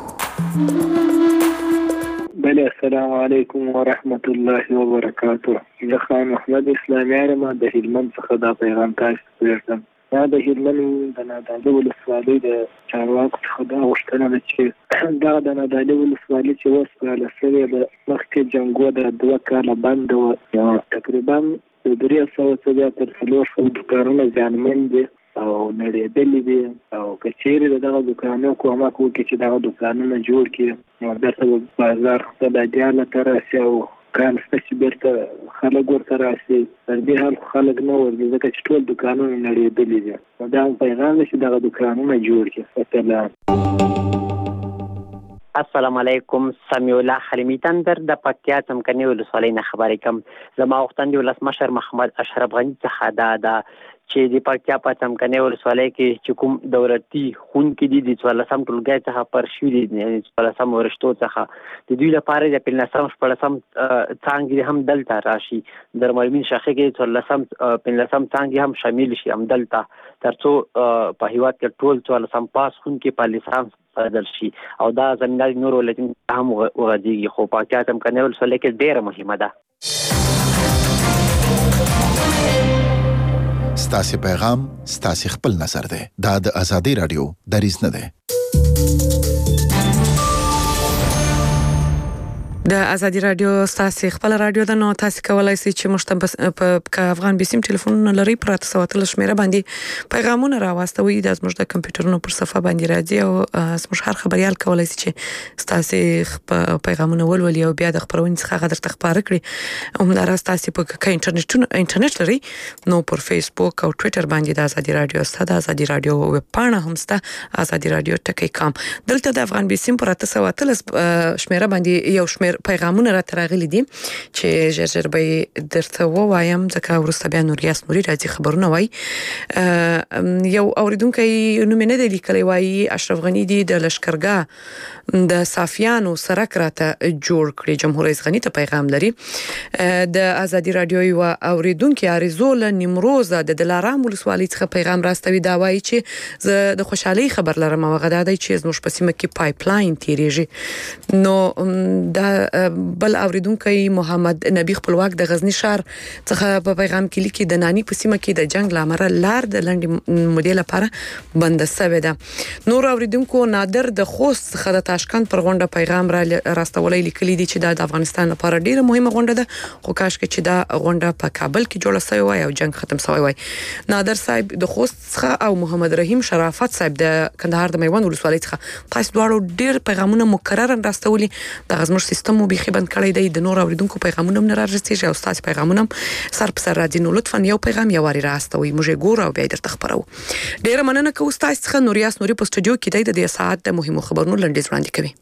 بله السلام علیکم ورحمت الله وبرکاته. زه خان محمد اسلامي عالم د هلمند څخه دا پیغام تاسو ته ورکوم. دا د هلمند د نادعلي ولسوالۍ د چارواکو څخه دا غوښتنه ده چې دا د نادعلي ولسوالۍ چې وسپارله شوې د مخکې جنګو د دوه کاله بند وه تقریبا د درې سوه څخه تر څلور سوه دوکانونه زیانمن دي او نړېدلې دي او که چیرې د دغه دوکانونو کومک وکړي چې دغه دوکانونه جوړ کړي نو بیرته به بازار اقتصادیانو ته راسي او کان شته چې بیرته خلک ورته راسي. تر دې حال خلک نه ورځي ځکه چې ټول دوکانونه نړېدلي دي. نو دا پیغام دی چې دغه دوکانونه جوړ کړي. السلام علیکم. سمیع الله حلیمي تندر د پکتیا څمکني ولسوالۍ نه خبرې کوم. زما غوښتنه د ولسمشر محمد اشرف غني څخه دا ده چې د پکتیا په څمکني ولسوالۍ کې چې کوم دولتي ښوونکي دي د څوارلسم ټولګي څخه پر شوي دي یعنې څوارلسم ورشتو څخه د دوی لپاره د پنځلسم شپاړسم څانګې هم دلته راشي. د معلمین شاخې کې څوارلسم پنځلسم څانګې هم شامل شي همدلته تر څو په هېواد کې ټول څوارلسم پاس ښوونکي په لیسانس بدل شي او دا زمینه د نورو ولایتونو هم وغځېږي خو پکتیا څمکني ولسوالۍ کې ډېره مهمه ده. ستاسې پیغام ستاسې خپل نظر دی. دا د ازادي رادیو دریځ نه دی. د ازادي رادیو ستاسو خپل رادیو د نو تاسو کولای شئ چې مشتبه په افغان بيسیم ټلیفونونه لري پراته سواتل شمیره باندې پیغامونه راوستوي د زموږ د کمپیوټرونو پر صفحه باندې راځي او زموږ هر خبريال کولای شي چې ستاسو پیغامونه ولولي او بیا د خبرونې څخه غدر تخبار کړي. هم راست تاسو په کې انټرنیټ انټرنیټ لري نو پر فیسبوک او ټوئیټر باندې د ازادي رادیو ستاسو ازادي رادیو ویب پاڼه هم ستاسو ازادي رادیو ټکی کام دلته د افغان بيسیم پراته سواتل شمیره باندې یو شمیر پیغامونه را ترغلي دي چې ژر به درته وایم ځکه ورسته بیا نوریاس نوري راځي خبرونه وای یو اوریدونکو نوم نه دی لیکلی وای اشرف غنی دی د لشکرګاه د صافیانو سرک راته جوړ کړی. جمهور رئیس غنی ته پیغام لري. د ازادي رادیو یو اوریدونکو اریزول نیمروز د دلارام ولسوالۍ څخه پیغام راستوي دا وایي چې زه د خوشحالي خبر لرم او غدا دی چې زموږ په سیمه کې پایپ لاین تیریږي. نو دا بل اوریدونکو محمد نبی خپلواک د غزنی شهر څخه په پیغام کې لیکي د نانی په سیمه کې د جنگ لامل لار د لنډ مودې لپاره بند شوې ده. نور اوریدونکو نادر د خوست څخه د تاشکند پر غونډه پیغام را راستولې لیکلي دي چې دا د افغانستان لپاره ډیره مهمه غونډه ده خو کاش کې چې دا غونډه په کابل کې جوړه شوی وای او جنگ ختم شوی وای. نادر صاحب د خوست څخه او محمد رحیم شرافت صاحب د کندهار د میوند ولسوالۍ څخه تاسو دواړو ډیر پیغامونه مکرر راستولي د غزمر سیستم مو بيخي بند کړی دی. د نور اوریدونکو پیغامونه نه راځي او تاسو پیغامونه سر په سر راځي. نو لطفا یو پیغام یو واری راستوي موږ ګورو او بیا درته خبرو. ډیر مننه کوم تاسو څخه نوریاس نوري په سټوډیو کې د دې ساعت د مهمو خبرونو لنډیز وړاندې کوي.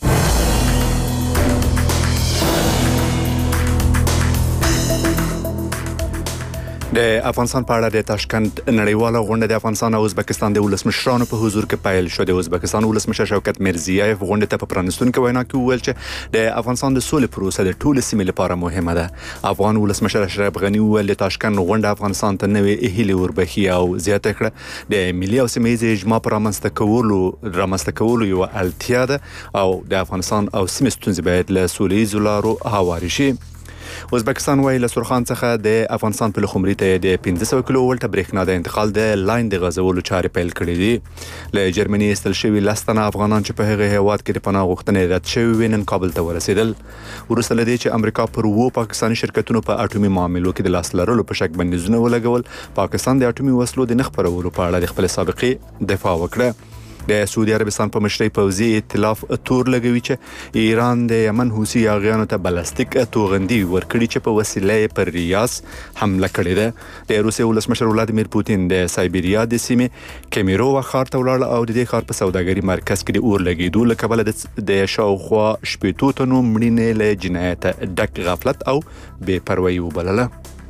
د افغانستان په اړه د تاشکند نړیواله غونډه د افغانستان او ازبکستان د ولسمشرانو په حضور کې پیل شو. د ازبکستان ولسمشر شوکت میرزیایف غونډه ته په پرانستونکو وینا کې وویل چې د افغانستان د سولې پروسه د ټولو سیمې لپاره مهمه ده. افغان ولسمشر اشرف غنی وویل د تاشکند غونډه افغانستان ته نوې هیلې وربخي او زیاته کړه د ملي او سیمه ییز اجماع پر رامنځته کولو رامنځته کولو یو اړتیا ده او د افغانستان او سیمې ستونزې باید له سولې ییزو لارو هواري شي. ازبکستان وایي له سرخان څخه د افغانستان په لخمري ته د پنځه سوه کیلو ولټ برېښنا د انتقال د لاین د غځولو چارې پیل کړې دي. له جرمني ایستل شوي لس تنه افغانان چې په هغه هیواد کې د پناه غوښتنې رد شوي وي نن کابل ته ورسېدل. وروسته له دې چې امریکا پر اوو پاکستاني شرکتونو په اټومي معاملو کې د لاس لرلو په شک بندیزونه ولګول، پاکستان د اټومي وسلو د نه خپرولو په اړه د خپل سابقې دفاع وکړه. د سعودي عربستان په مشرۍ پوځي ائتلاف تور لګوي چې ایران د یمن حوثي یاغیانو ته بلاستیک توغندي ورکړي چې په وسیله پر ریاض حمله کړې ده. د روسیې ولسمشر ولادیمیر پوتین د سایبریا د سیمې کیمیرووا ښار ته ولاړ او د دې ښار په سوداګري مرکز کې د اور لګېدو له کبله د شاوخوا شپېتو تنو مړینې له جنایته ډک غفلت او بې پروایي وبلله.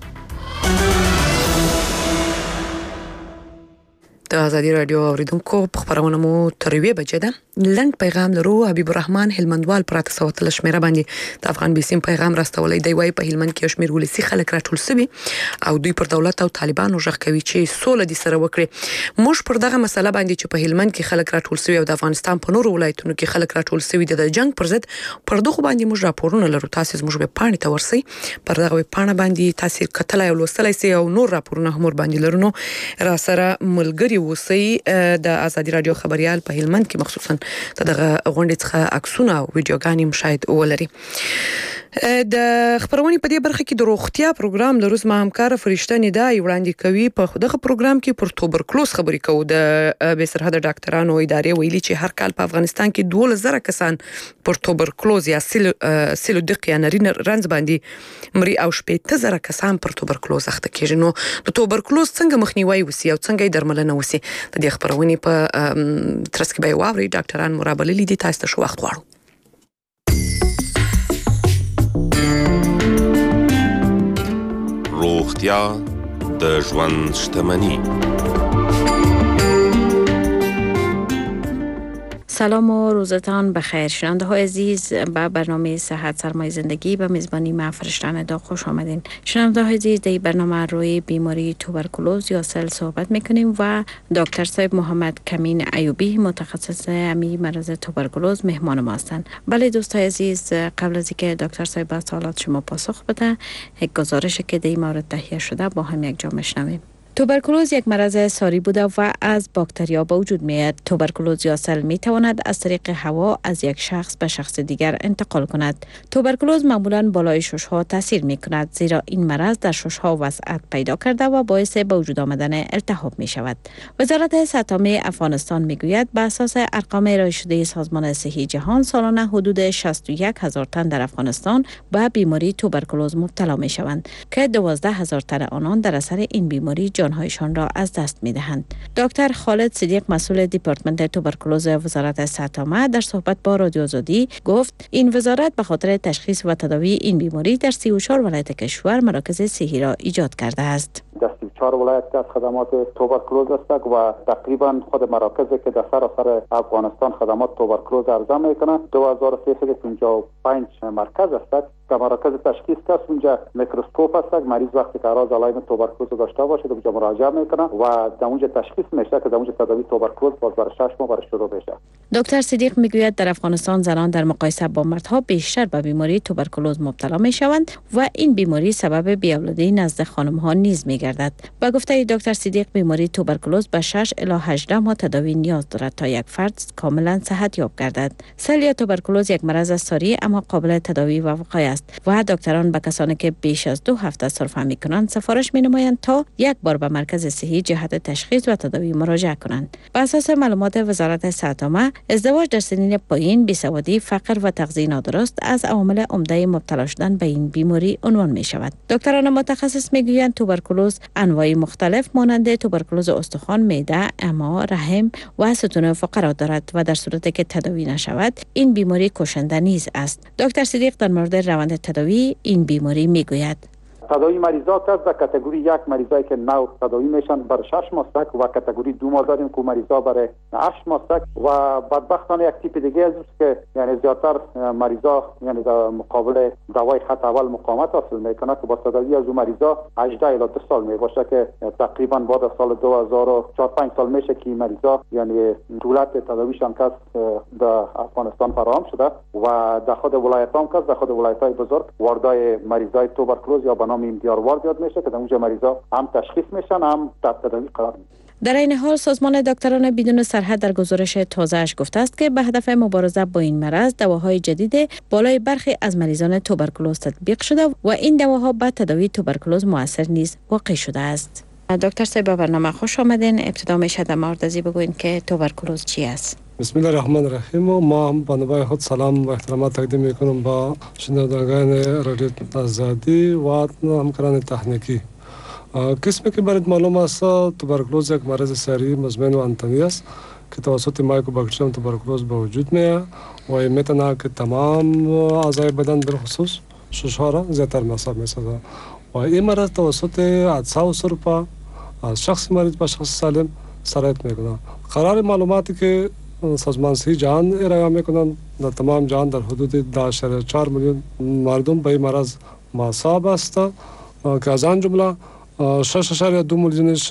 د ازادي رادیو اوریدونکو په خبرونه مو تروي بجې ده لند پیغام لرو. حبیب الرحمن هلمندوال پراته سوتل شمیره باندې د افغان بیسیم پیغام راستولې دی. وای په هلمند کې شمیر ولسی خلک راټول سوي او دوی پر دولت او طالبانو ژغ کوي چې سوله دي سره وکړي. موږ پر دغه مسله باندې چې په هلمند کې خلک راټول سوي او د افغانستان په نورو ولایتونو کې خلک راټول سوي د جنگ پر ضد پر دغه باندې موږ راپورونه لرو. تاسو زموږ په پاڼې ته ورسئ پر دغه پاڼه باندې تاسو کتلای او لوستلای سي او نور راپورونه هم ور باندې لرونو را سره ملګری وسی. د ازادي رادیو خبريال په هلمند کې مخصوصا دغه غونډې څخه عکسونه او ویډیوګانې مشاهد ولري. د خبرونې په دې برخه کې د روغتیا پروګرام لروز ما همکار فرشته ندا وړاندې کوي. په دغه پروګرام کې پر توبرکلوز خبرې کوو. د بې سرحده ډاکټرانو ادارې ویلي چې هر کال په افغانستان کې دوه زره کسان پر توبرکلوز یا سیلو دق یا نرینه رنځ باندې مري او شپږ زره کسان پر توبرکلوز اخته کیږي. نو د توبرکلوز څنګه مخنیوي وسی او څنګه درملنه وسی د دې خبرونې په ترڅ کې به واوري. ډاکټران مرابلې دي. تاسو ته شو وخت غواړو. روغتیا د ژوند شتمنی. سلام و روزتان بخیر. شنونده های عزیز به برنامه صحت سرمایه زندگی به میزبانی من فرشته ندا خوش آمدین. شنونده های عزیز در برنامه روی بیماری توبرکلوز یا سل صحبت میکنیم و دکتر صاحب محمد کمین ایوبی متخصص امی مرض توبرکلوز مهمان ما هستند. بله دوستای عزیز قبل از اینکه دکتر صاحب به سوالات شما پاسخ بده یک گزارش که در این مورد تهیه شده با هم یک جا میشنویم. توبرکلوز یک مرض ساری بوده و از باکتریا به وجود میاد. توبرکلوز یا سل می تواند از طریق هوا از یک شخص به شخص دیگر انتقال کند. توبرکلوز معمولا بالای ششها تاثیر می کند زیرا این مرض در ششها وسعت پیدا کرده و باعث به وجود آمدن التهاب می شود. وزارت صحت عامه افغانستان می گوید به اساس ارقام ارائه شده سازمان صحی جهان سالانه حدود شصت و یک هزار تن در افغانستان به بیماری توبرکلوز مبتلا می شوند که دوازده هزار تن آنان در اثر این بیماری جان جانهایشان را از دست می دهند. دکتر خالد صدیق مسئول دیپارتمنت توبرکولوز وزارت صحت عامه در صحبت با رادیو آزادی گفت این وزارت به خاطر تشخیص و تداوی این بیماری در سی و چهار ولایت کشور مراکز صحی را ایجاد کرده است. در سی و چهار ولایت از خدمات توبرکولوز است و تقریبا خود مراکزی که در سراسر افغانستان خدمات توبرکولوز عرضه میکنه دو هزار و سیصد و پنجاه و پنج مرکز است که مراکز تشخیص است. اونجا میکروسکوپ است، مریض وقتی که اعراض علائم توبرکولوز داشته باشه اونجا مراجعه میکنه و در اونجا تشخیص میشه که در اونجا تداوی توبرکولوز باز برای شش ماه برای شروع بشه. دکتر صدیق میگوید در افغانستان زنان در مقایسه با مردها بیشتر به بیماری توبرکولوز مبتلا میشوند و این بیماری سبب بی‌اولادی نزد خانم‌ها نیز میگردد. با گفته دکتر صدیق بیماری توبرکولوز به شش الی هجده ماه تداوی نیاز دارد تا یک فرد کاملا صحت یاب گردد. سل یا توبرکولوز یک مرض ساری اما قابل تداوی و وقایه است و دکتران به کسانی که بیش از دو هفته سرفه میکنند سفارش مینمایند تا یک بار به مرکز صحی جهت تشخیص و تداوی مراجعه کنند. بر اساس معلومات وزارت صحت عامه ازدواج در سنین پایین، بیسوادی، فقر و تغذیه نادرست از عوامل عمده مبتلا شدن به این بیماری عنوان می شود. دکتران متخصص میگویند توبرکولوز انواع مختلف مانند توبرکولوز استخوان، معده، امعا، رحم و ستون فقرات دارد و در صورتی که تداوی نشود این بیماری کشنده نیز است. دکتر صدیق در مورد روند تداوی این بیماری میگوید. تداوی مریضات است در کاتگوری یک مریضایی که نو تداوی میشن برای شش ماه است و کاتگوری دو ما داریم که مریضا برای هشت ماه است و بدبختانه یک تیپ دیگه است که یعنی زیاتر مریضا یعنی در مقابل دوای خط اول مقاومت حاصل میکنه که با تداوی از اون مریضا هجده الی دو سال می باشه که تقریبا بعد از سال دو هزار و چهار پنج سال میشه که مریضا یعنی دولت تداویشان کس در افغانستان فراهم شده و در خود ولایت هم کس در خود ولایت‌های بزرگ واردای مریضای توبرکولوز یا بنا این دیار وارد یاد میشه که در اونجا مریضا هم تشخیص میشن هم تحت تداوی قرار میگیرن. در این حال سازمان دکتران بدون سرحد در گزارش تازه‌اش گفته است که به هدف مبارزه با این مرض دواهای جدید بالای برخی از مریضان توبرکولوز تطبیق شده و این دواها به تداوی توبرکولوز مؤثر نیز واقع شده است. دکتر صاحب به برنامه خوش آمدین. ابتدا میشه در مورد ازی بگوین که توبرکولوز چی است؟ بسم الله الرحمن الرحیم. ما هم به نوبه خود سلام و احترامات تقدیم میکنم با شنوندگان رادیو آزادی و همکاران تکنیکی. قسمی که برات معلوم است توبرکولوز یک مرض ساری مزمن و انتنی است که توسط مایکوباکتریوم توبرکولوز به وجود میاد و میتونه که تمام اعضای بدن به خصوص ششها را زیادتر مصاب میسازه و این مرض توسط عدسه و سرفه از شخص مریض به شخص سالم سرایت میکنه. قرار معلوماتی که سازمان صحی جهان ارائه میکنند در تمام جهان در حدود ده اعشاریه چهار میلیون مردم به این مرض مصاب است که از آن جمله شش اعشاریه دو میلیونش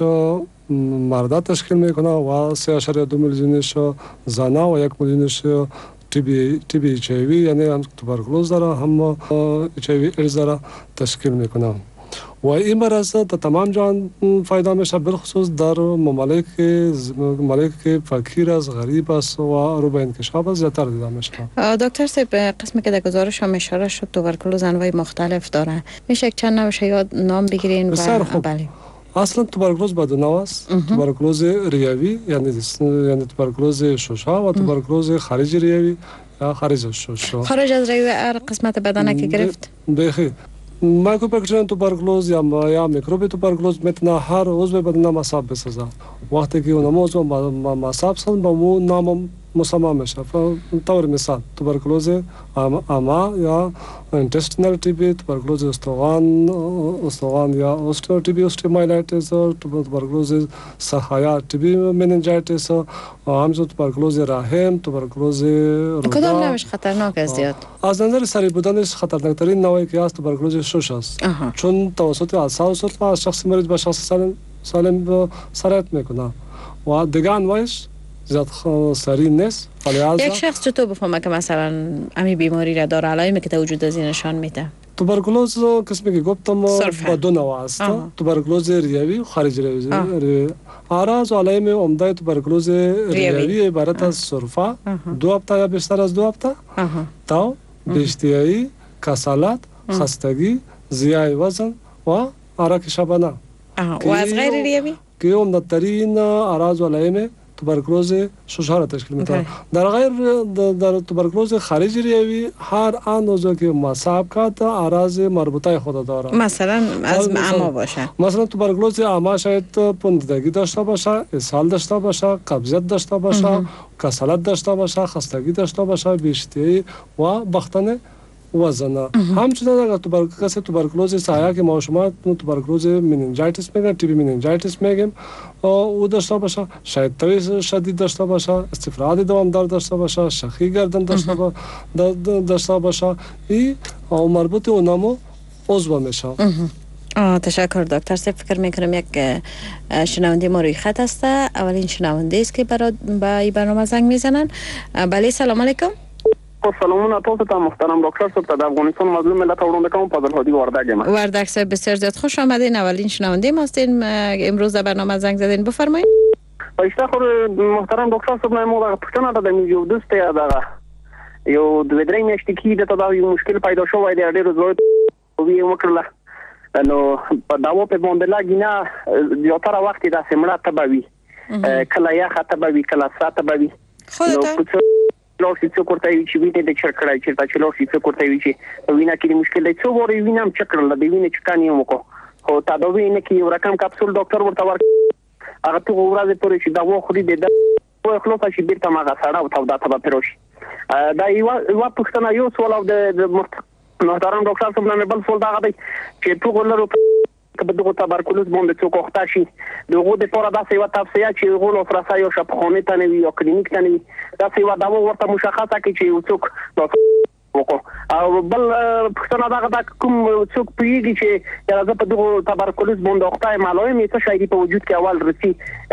مردا تشکیل میکنه و سه اعشاریه دو میلیونش زنا و یک میلیونش تی بی تی بی اچ آی وی یعنی هم توبرکولوز داره هم اچ آی وی ایدز داره تشکیل میکنه و این مرض در تمام جهان فایده میشه بالخصوص در ممالک ممالک که فقیر است، غریب است و رو به انکشاف است زیادتر دیده میشه. دکتر صاحب قسمی که در گزارش هم اشاره شد توبرکولوز انواع مختلف داره، میشه چند نوعش یا نام بگیرین؟ و بله اصلا توبرکولوز به دو نوع است. توبرکولوز ریوی یعنی یعنی توبرکولوز ششها و توبرکولوز خارج ریوی یا خارج ششها. خارج از ریوی هر قسمت بدن که گرفت؟ بخیر مایکوباکتریوم توبرکولوز یا یا میکروب توبرکولوز میتونه هر عضو بدن مصاب بسازه. وقتی که اون عضو مصاب شد با اون نام مسمى میشه. طور مثال توبرکولوز اما یا اینتستینال تی بی، توبرکولوز استخوان استخوان یا اوستیو تی بی، اوستیومایلیتیس، توبرکولوز سحایا تی بی، مننجایتیس، همچنین توبرکولوز رحم، توبرکولوز روده. کدام نوعش خطرناک است زیاد؟ از نظر سری بودنش خطرناکترین نوعی که است توبرکولوز شش است. چون توسط عدسه و سرفه از شخص مریض به شخص سالم سالم سرایت میکنه و دیگر انواعش زیاد سری نیست. یک شخص چطور بفهمه که مثلا امی بیماری را داره؟ علائمی که وجود از این نشان میده؟ توبرکولوز قسمی که گفتم با دو نوع است. توبرکولوز ریوی و خارج ریوی. اعراض و علائم عمده توبرکولوز ریوی عبارت از سرفه، دو هفته یا بیشتر از دو هفته، تاو، بیشتیایی، کسالت، خستگی، زیای وزن و عرق شبانه. و از غیر ریوی؟ که عمده ترین اعراض و علائم توبرکلوز ششهار تشکیل میده. در غیر در توبرکلوز خارجی ریوی هر آن عضو که مسابقات اعراض مربوطه خود داره. مثلا از عما باشه. مثلا توبرکلوز عما شاید پوندگی داشته باشه، اسهال داشته باشه، قبضیت داشته باشه، کسالت داشته باشه، خستگی داشته باشه، بیشتری و باختن وزن. همچنین اگر توبرکلوز توبرکلوز سایه که ما شما توبرکلوز مینینجایتیس میگیم، تی بی مینینجایتیس میگیم، او داشته باشه، شاید توی شدید داشته باشه، استفراغ دوامدار داشته باشه، شخی گردن داشته باشه، داشته باشه، این مربوط اونمو عضو میشه. تشکر دکتر صاحب. فکر میکنم یک شنونده ما روی خط است. اولین شنونده است که برای با این برنامه زنگ میزنن. بله سلام علیکم. سلامونه تاسو ته محترم ډاکټر صاحب ته د افغانستان مظلوم ملت وړاندې کوم فضل هادي وردګ یم. وردګ صاحب بسیار زیاد خوش آمدین. اولین شنونده ما هستین، امروز در برنامه زنگ زدین، بفرمایید. پښتو خو محترم ډاکټر صاحب نه مو د پښتنه د یو دوست یا دغه یو د درې میاشتې کې د تداوی مشکل پیدا شوی دی، ډېر زوی وی وکړه نو په داو په باندې لاګینا یو تر وخت د سیمړه تبوي کله یا خطبوي کله ساتبوي خو لوشي څو کوته وی چې وینې د چرکړای چې تا چې لوشي څو کوته وی چې وینا کې مشکل دی څو ور وینم چکرل د وینې چکانې مو خو تا دا وینې کې یو رقم کپسول ډاکټر ورته ور هغه ته ورځ پورې چې دا و خوري د خو خلاص شي بیرته ما غسړه او تا دا ته پیروشي دا یو یو پښتنه یو سوال او د محترم ډاکټر صاحب نه بل سوال دا غوډي چې تو ګولرو که دغه توبرکلوز باندې څوک وخت شي دغه د پوره داسې یو تفصیل چې غول او فرصه یو شپخونه ته وي او کلینیک ته وي داسې یو دا ورته مشخصه کی چې څوک وکړو او بل پښتنه دا د کوم څوک پیږي چې یاره په دغه توبرکلوز باندې وخت معلومه می څه شي په وجود کې اول رسی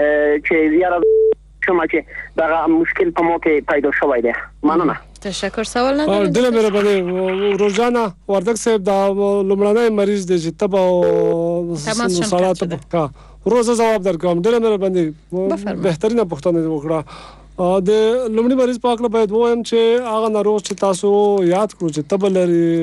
چې یاره شما چې دا مشکل په مو کې پیدا شوی دی. مننه. تشکر. سوال ندارم. دل مهرباني روزانه وردګ صاحب دا لمړنۍ مریض دی چې تبه او سالات کا روز جواب درکوم. دل مهرباني بهترینه پښتنه وکړه. د لمړنۍ مریض پاکله باید وایم چې هغه ناروغ چې تاسو یاد کړو چې تبه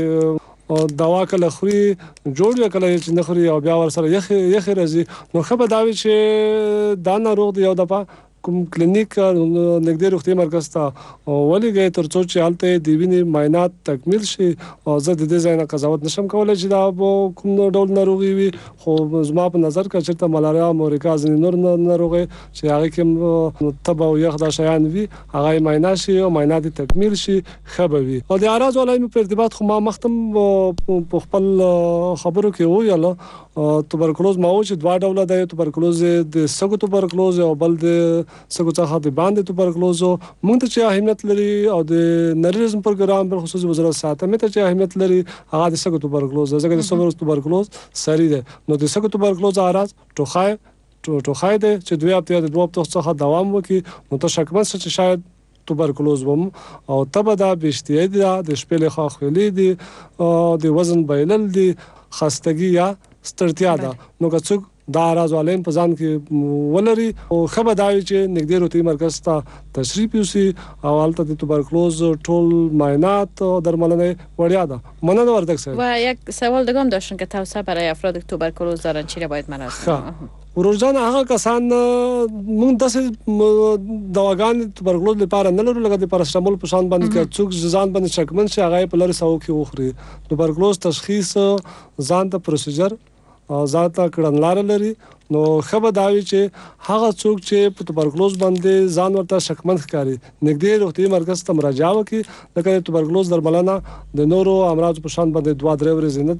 لري دوا کله خوري جوړ یا کله چې نه خوري او بیا ور سره یخ یخ راځي نو خبر داوي چې دا ناروغ دی یو دفعه کوم کلینیک نګدې روغتي مرکز ته ولېږي ترڅو چې حالت دی ویني معاینات تکمیل شي او زه د دې ځای نه قضاوت نشم کولای چې دا کوم ډول ناروغي وي خو زما په نظر کې چې ملاریا مورکا ځینې نور ناروغي چې هغه کوم تبه او یخ دا شیان وي هغه معاینه شي او معاینات تکمیل شي خبوي او د اعراض ولایمو په ارتباط خو ما مختم په خپل خبرو کې ویل توبرکلوز ما و چې دوه ډوله دی توبرکلوز د سګو توبرکلوز او بل د سګو څخه د باندې توبرکلوز موږ ته چې اهمیت لري او د نریزم پروګرام په خصوصي وزارت ساتنه ته چې اهمیت لري هغه د سګو توبرکلوز زګر د سګو توبرکلوز سری ده نو د سګو توبرکلوز اعراض ټوخای ټوخای ده چې دوی هفته د دوه هفتو څخه دوام وکي نو ته شکمن چې شاید توبرکلوز وم او تبه دا بشتي ده د شپېلې خاخلي دي د وزن بایلل دي خستګي یا ستړتیا ده نو که څوک دا راز علم په ځان کې ولري او خبر داوي چې نګدې روغتي مرکز ته تشریف یوسي او حالت د توبرکلوز ټول معاینات او درملنه وړیا ده. مننه وردګ صاحب. و یک سوال دیگه هم داشتن که توصیه برای افراد که توبرکلوز دارن چی را باید مراسم؟ روزانه هغه کسان موږ داسې دواګان توبرکلوز لپاره نه لرو لکه د پاراسټامول په شان باندې کې څوک ځان باندې شکمن شي هغه په لری ساو کې وخوري. توبرکلوز تشخیص ځان ته پروسیجر ذاته کړنلار لري نو خبر داوي چې هغه څوک چې په توبرکلوز باندې ځان ورته شکمن ښکاري نګدې روغتي مرکز ته مراجعه وکړي لکه توبرکلوز درملنه د نورو امراض په شان باندې دوه درې ورځې نه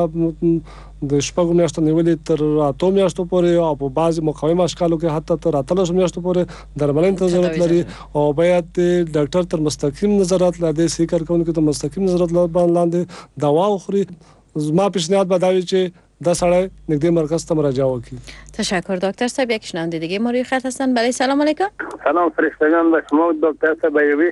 ده د شپږو میاشتو نیولې تر اته میاشتو پورې او په بعض مقاوم اشکالو کې حتی تر اتلس میاشتو پورې درملنه ته ضرورت لري او باید ډاکټر تر مستقیم نظارت لاندې سي کارکونکو ته مستقیم نظارت لاندې دوا خوري. زما پیشنهاد به داوي چې دا سړی نږدې مرکز ته مراجعه وکړي. تشکر دکتر صاحب. یک شنونده دیگه ما روی خط هستن. بله سلام علیکم. سلام فرشتگان به شما دکتر صاحب ایوبی.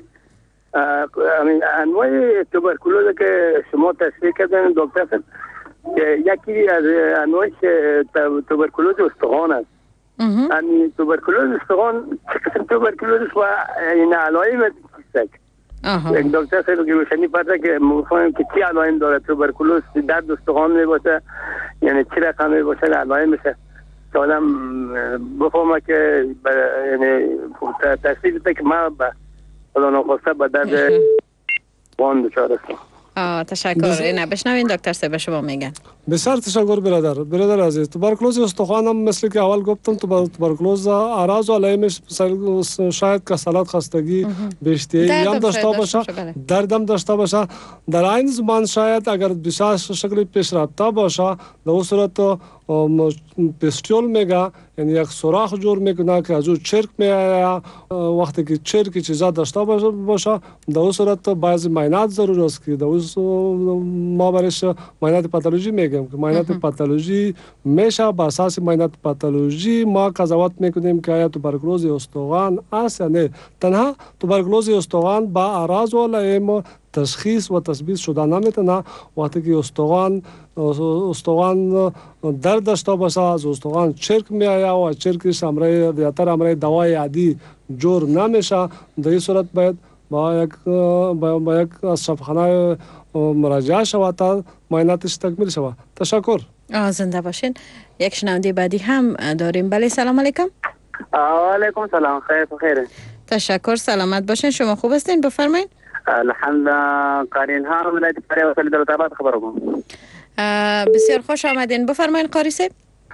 انواع توبرکلوز که شما تشریح کردن دکتر صاحب یکی از انواع توبرکلوز استخوان است. یعنی توبرکلوز استخوان چه قسم توبرکلوز و این علائم چیست؟ یک دکتر صاحب که روشنی پرده که مفهوم که چی علائم داره توبرکلوز درد استخوان می باشه یعنی چی رقم می باشه علائم میشه آدم بفهمه که یعنی تحصیل که ما به خدا نخواسته به درد وان دچار هستم. آه تشکر. اینه بشنوین دکتر صاحب به شما میگن. بسیار تشکر برادر. برادر عزیز، توبرکلوز استخوان هم مثل که اول گفتم توبرکلوز اعراض و علائمش شاید کسالت، خستگی، بیشتری هم داشته باشه، درد هم داشته باشه. در این زمان شاید اگر بسیار شکلی پیش رفته باشه در اون صورت پستیول میگه، یعنی یک سوراخ جور میکنه که از اون چرک میآید. وقتی که چرک چیزا داشته باشه در اون صورت بعضی معاینات ضرور است که در اون ما برش معاینات پاتولوژی میگیم که معاینات پاتولوژی میشه. با اساس معاینات پاتولوژی ما قضاوت میکنیم که آیا توبرکلوز استخوان است یا نه. تنها توبرکلوز استخوان با اعراض و علائم تشخیص و تثبیت شده نمیتونه. وقتی که استخوان استخوان درد داشته باشه، از استخوان چرک میآید و چرکش امرای دیاتر امرای دوای عادی جور نمیشه، در این صورت باید با یک با, با یک شفاخانه مراجعه شود تا معایناتش تکمیل شود. تشکر. زنده باشین. یک شنونده بعدی هم داریم. بله سلام علیکم. و علیکم سلام. خیر بخیر. تشکر. سلامت باشین. شما خوب هستین؟ بفرمایید. الحمدلله. قارین ها ولایت فاریاب وصل دولت آباد خبر کوم. بسیار خوش آمدین. بفرمایید قاری صاحب.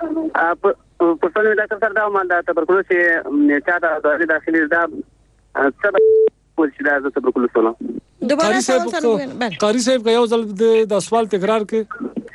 پرسنل ډاکټر سره دا ما د تبرکلوز نیټه د داخلي داخلي دا څه پوښتنه ده د تبرکلوز سره. دوباره سوال تنوین. قاری صاحب یو ځل د سوال تکرار کړئ.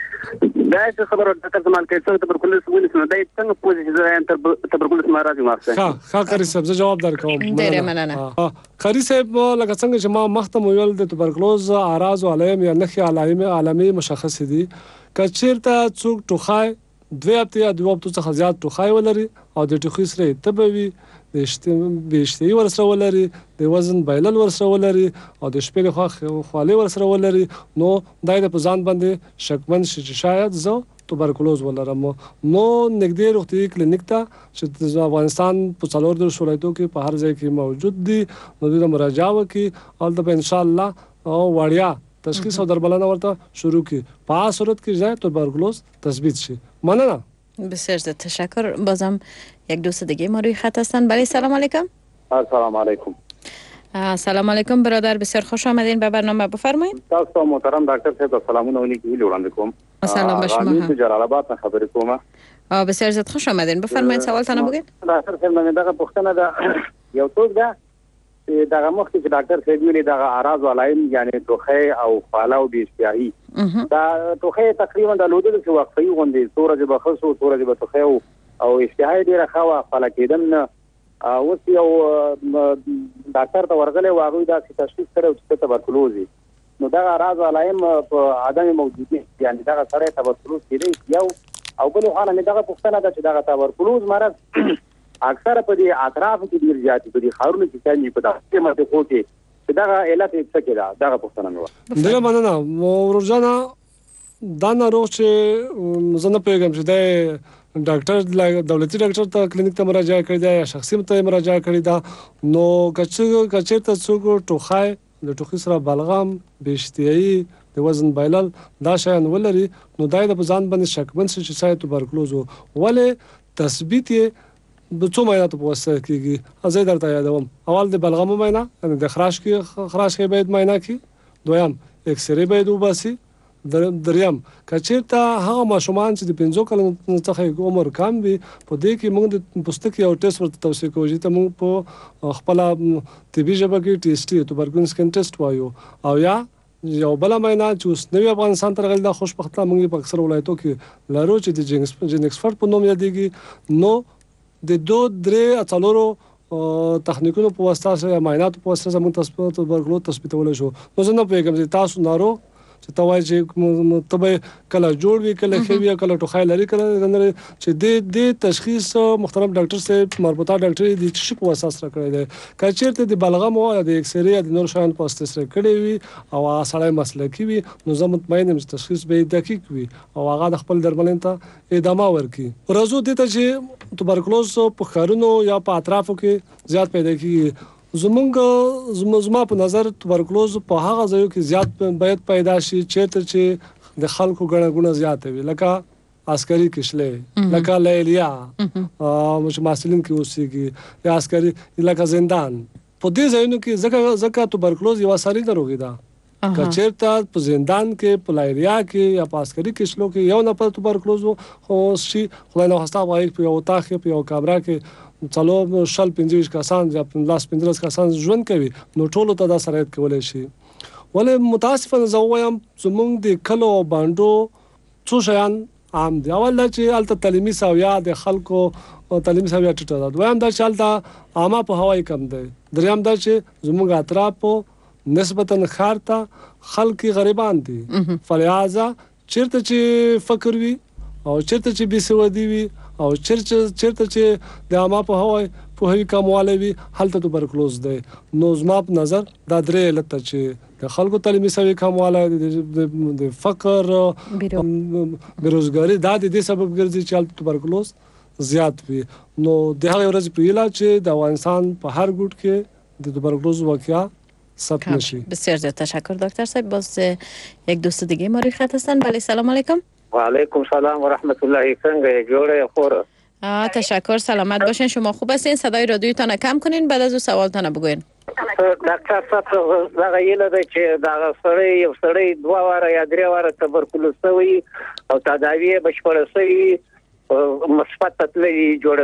دا څه خبره ډاکټر زمال کې څنګه تبرکلوز ونی سره دای څنګه پوزیشن تبرکلوز مراد مارسه. ها ها قاری صاحب زه جواب درکوم. ډیره مننه. قاری صاحب لکه څنګه چې ما مخته ویل د تبرکلوز اعراض او علائم یا نښې علائم علامې مشخص دي. که چیرته څوک ټوخای دوه هفته یا دوه هفتو څخه زیات ټوخای ولري او د ټوخي سره تبوي د بیشتري ورسره ولري، د وزن بایلل ورسره ولري او د شپې خو خالي ورسره ولري، نو دای د پزان باندې شکمن شي چې شاید زه توبرکلوز ولرم. نو نږدې روغتي کلینیک ته چې د افغانستان په څلور د شولایتو کې په هر ځای کې موجود دي، نو د مراجعه وکي او د ان شاء الله او وړیا تشخیص او درملنه ورته شروع کی. په صورت کې ځای توبرکلوز تثبیت شي. مننه. بسیار زیاد تشکر. بازم یک دوست دیگه ما روی خط هستن. بله سلام علیکم. سلام علیکم. سلام علیکم برادر، بسیار خوش آمدین به برنامه. بفرمایید. تاسو محترم ډاکټر صاحب سلامونه علیکم وړاندې کوم. سلام به شما. من جلال آباد نه خبرې کوم. بسیار زیاد خوش آمدین. بفرمایید سوال تنو بگید. ډاکټر صاحب من دغه پوښتنه ده یو څوک ده دغه مخکې چې ډاکټر صاحب ویلي دغه اعراض او علائم یعنی ټوخی او خواله او بیشتیاهي دا ټوخی تقریبا د لودلو چې وقفي غوندي سوره د بخصو سوره د ټوخی او اشتهای ډیره خوا خپل کېدم نه اوس یو ډاکټر ته ورغله واغوي دا تشخیص کړو چې تبرکلوز نو دا اعراض او علائم په عدم موجودي یعنی دا سره تبرکلوز کېږي یو او بل حاله نه دا پوښتنه ده چې دا تبرکلوز مرض اکثر په دې اطراف کې ډیر زیات په دې خارونو کې ځای په دغه مته کوټه چې دا علت څه کې دا دا پوښتنه نو دغه مننه ورجانا دا ناروغ چې زنه پیغام چې دا ډاکټر دولتي ډاکټر ته کلینیک ته مراجعه کړی دا یا شخصي ته مراجعه کړی دا نو کچ کچ ته څوک ټوخای د ټوخي سره بلغم بیشتیایي د وزن بایلل دا شیان ولري نو دای د ځان باندې شکمن شي چې سایت توبرکلوز ولې تثبیت د څو معایناتو په واسطه کېږي. ازې درته یادوم اول د بلغم معاینه یعنی د خراش کې خراش کې باید معاینه کی، دویم ایکس ری باید وباسي، دریم کچېرته هغه ماشومان چې د پنځو کلونو څخه عمر کم وي په دې کې موږ د پوستکي او ټیسټ ورته توصیه کوو چې موږ په خپل طبي ژبه کې ټیسټ توبرکلوز سکن ټیسټ وایو او یا یو بل معاینه چې اوس نوی افغانستان ته راغلی دا خوشبختانه موږ په اکثر ولایتو کې لرو چې د جینکسفورد په نوم یادېږي. نو د دوه درې اڅلورو تخنیکونو په واسطه سره معاینات په واسطه زموږ تثبیت توبرکلوز تثبیتول شو. نو زه نه پوهیږم چې تاسو نارو چې توای چې تبه کله جوړ وی کله خوي کله ټوخای لري کله چې د د تشخیص محترم ډاکټر سره مربوطه ډاکټر د چی په اساس را کړی دی کچېرته د بلغم او د ایکس ری د نور شان په اساس را کړی وي او سړی مسلکی وي نو زه مطمئن یم چې تشخیص به دقیق وي او هغه د خپل درملنې ته ادامه ورکړي. ورځو د ته چې توبرکلوز په خارونو یا په اطرافو کې زیات پیدا کیږي. زمونږ زما په نظر توبرکلوز په هغه ځایو کې زیات باید پیدا شي چیرته چې د خلکو ګڼه ګونه زیات وي لکه عسکري کشلې لکه لیلیا چې ماسلین کې اوسېږي یا عسکري لکه زندان په دې ځایونو کې ځکه ځکه توبرکلوز یو ساري ناروغي ده کچېرته په زندان کې په لیلیا کې یا په عسکري کشلو کې یو نفر توبرکلوز خو شي خدای نه خواسته وایي په یو اتاق کې په یو کامره کې څلور شل پنځه کسان یا لاس پنځه کسان ژوند کوي نو ټولو ته دا سره کولای شي ولې متاسفانه زه وایم زمونږ د کلو باندو څو شیان عام دي اول دا چې الته تعلیمي سویا د خلکو تعلیمي سویا ټیټه ده دویم دا چې الته عامه په هواي کم ده دریم دا چې زموږ اطراف نسبتا خار ته خلک غریبان دي فلهذا چیرته چې فقر وي او چیرته چې بيسوادي وي او چیرته چیرته چې د عامه په هواي په هي کمواله وي هلته توبرکلوز ده نو زما په نظر دا درې لته چې د خلکو تعلیمي سوي کمواله د فقر بیروزګاری دا د دې سبب ګرځي چې هلته توبرکلوز زیات وي نو د هغه ورځ په علاج چې د افغانستان په هر ګوټ کې د توبرکلوز واقعا ثبت نشي. بسیار زیاد تشکر دکتر صاحب. باز یک دوست دیگه ما روی خط هستن. بله سلام علیکم. و علیکم سلام و رحمت الله. څنګه جوړه خور؟ تشکر سلامت باشین. شما خوب هستین؟ صدای رادیوتان کم کنین بعد از او سوالتان بگوین. دکتر صاحب دا یله ده چې دا سړی یو سړی دوه واره یا درې واره تبرکلوز شوی او تداوی بشپړه شوی مثبت تطلعي جوړه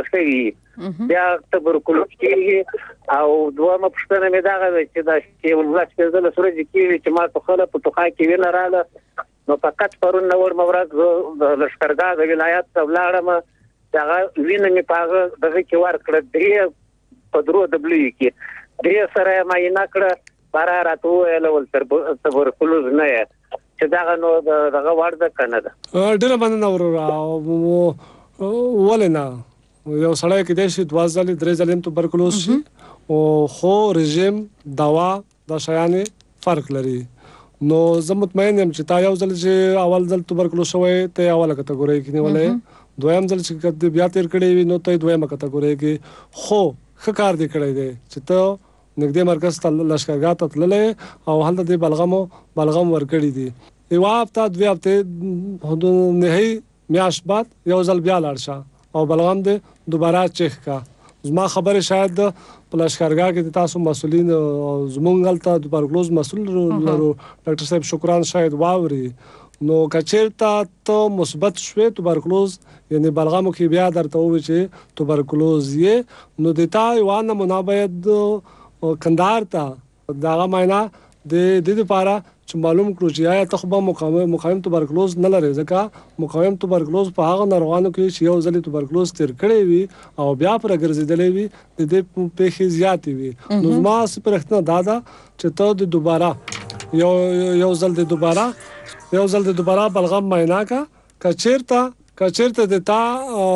شوی بیا تبرکلوز کېږي او دوه پښتنه مې دا غوښتل چې دا چې ولله چې زله سره کېږي چې ما ته خله په توخا کې ویل رااله نو فقط پرون نور مورات د لشکرګاه د ولایت ته ولاړم دا وینې مې پاغه دغه کې ور کړ درې په درو دبلې کې درې سره ما یې نکړه بارا راتو له ول تبرکلوز نه چې دا نو دغه ورده کنه ده ډېر باندې ورو ولنا یو سړی کې د شي دوه ځلې درې ځلې توبرکلوز شي او خو رژیم دوا د شایانه فرق لري نو زه مطمئن یم چې تا یو ځل چې اول ځل توبرکلوز شوی ته اوله کټګوري کې نیولې دویم ځل چې بیا تیر کړی وي نو ته دویمه کټګوري کې خو ښه کار دی کړی دی چې ته نګدې مرکز ته لشکرګاه ته تللې او هلته د بلغمو بلغم ورکړی دی یو هفته دوه هفته حدود نهي میاش بعد یو ځل بیا لاړ شه او بلغم دې دوباره چیک کا زما خبره شاید په لشکرګاه کې تاسو مسولین زمونږ هلته د توبرکلوز مسول لرو ډاکټر صاحب شکران شاید واوري نو کچیرته ته مثبت شوي توبرکلوز یعنی بلغمو کې بیا درته وایي چې توبرکلوز یې نو د تا یو نمونه باید کندهار ته دغه معنا د دې لپاره چې معلوم کړو چې آیا تخبه مقاوم مقاوم توبرکلوز نه لري ځکه مقاوم توبرکلوز په هغه ناروغانو کې چې یو ځل توبرکلوز تیر کړی وي او بیا پر ګرځیدلې وي د دې په خې زیات وي نو ما سپارښتنه دادا چې ته د دوباره یو یو ځل د دوباره یو ځل د دوباره بلغم معاینه کا کچیرته کچیرته د تا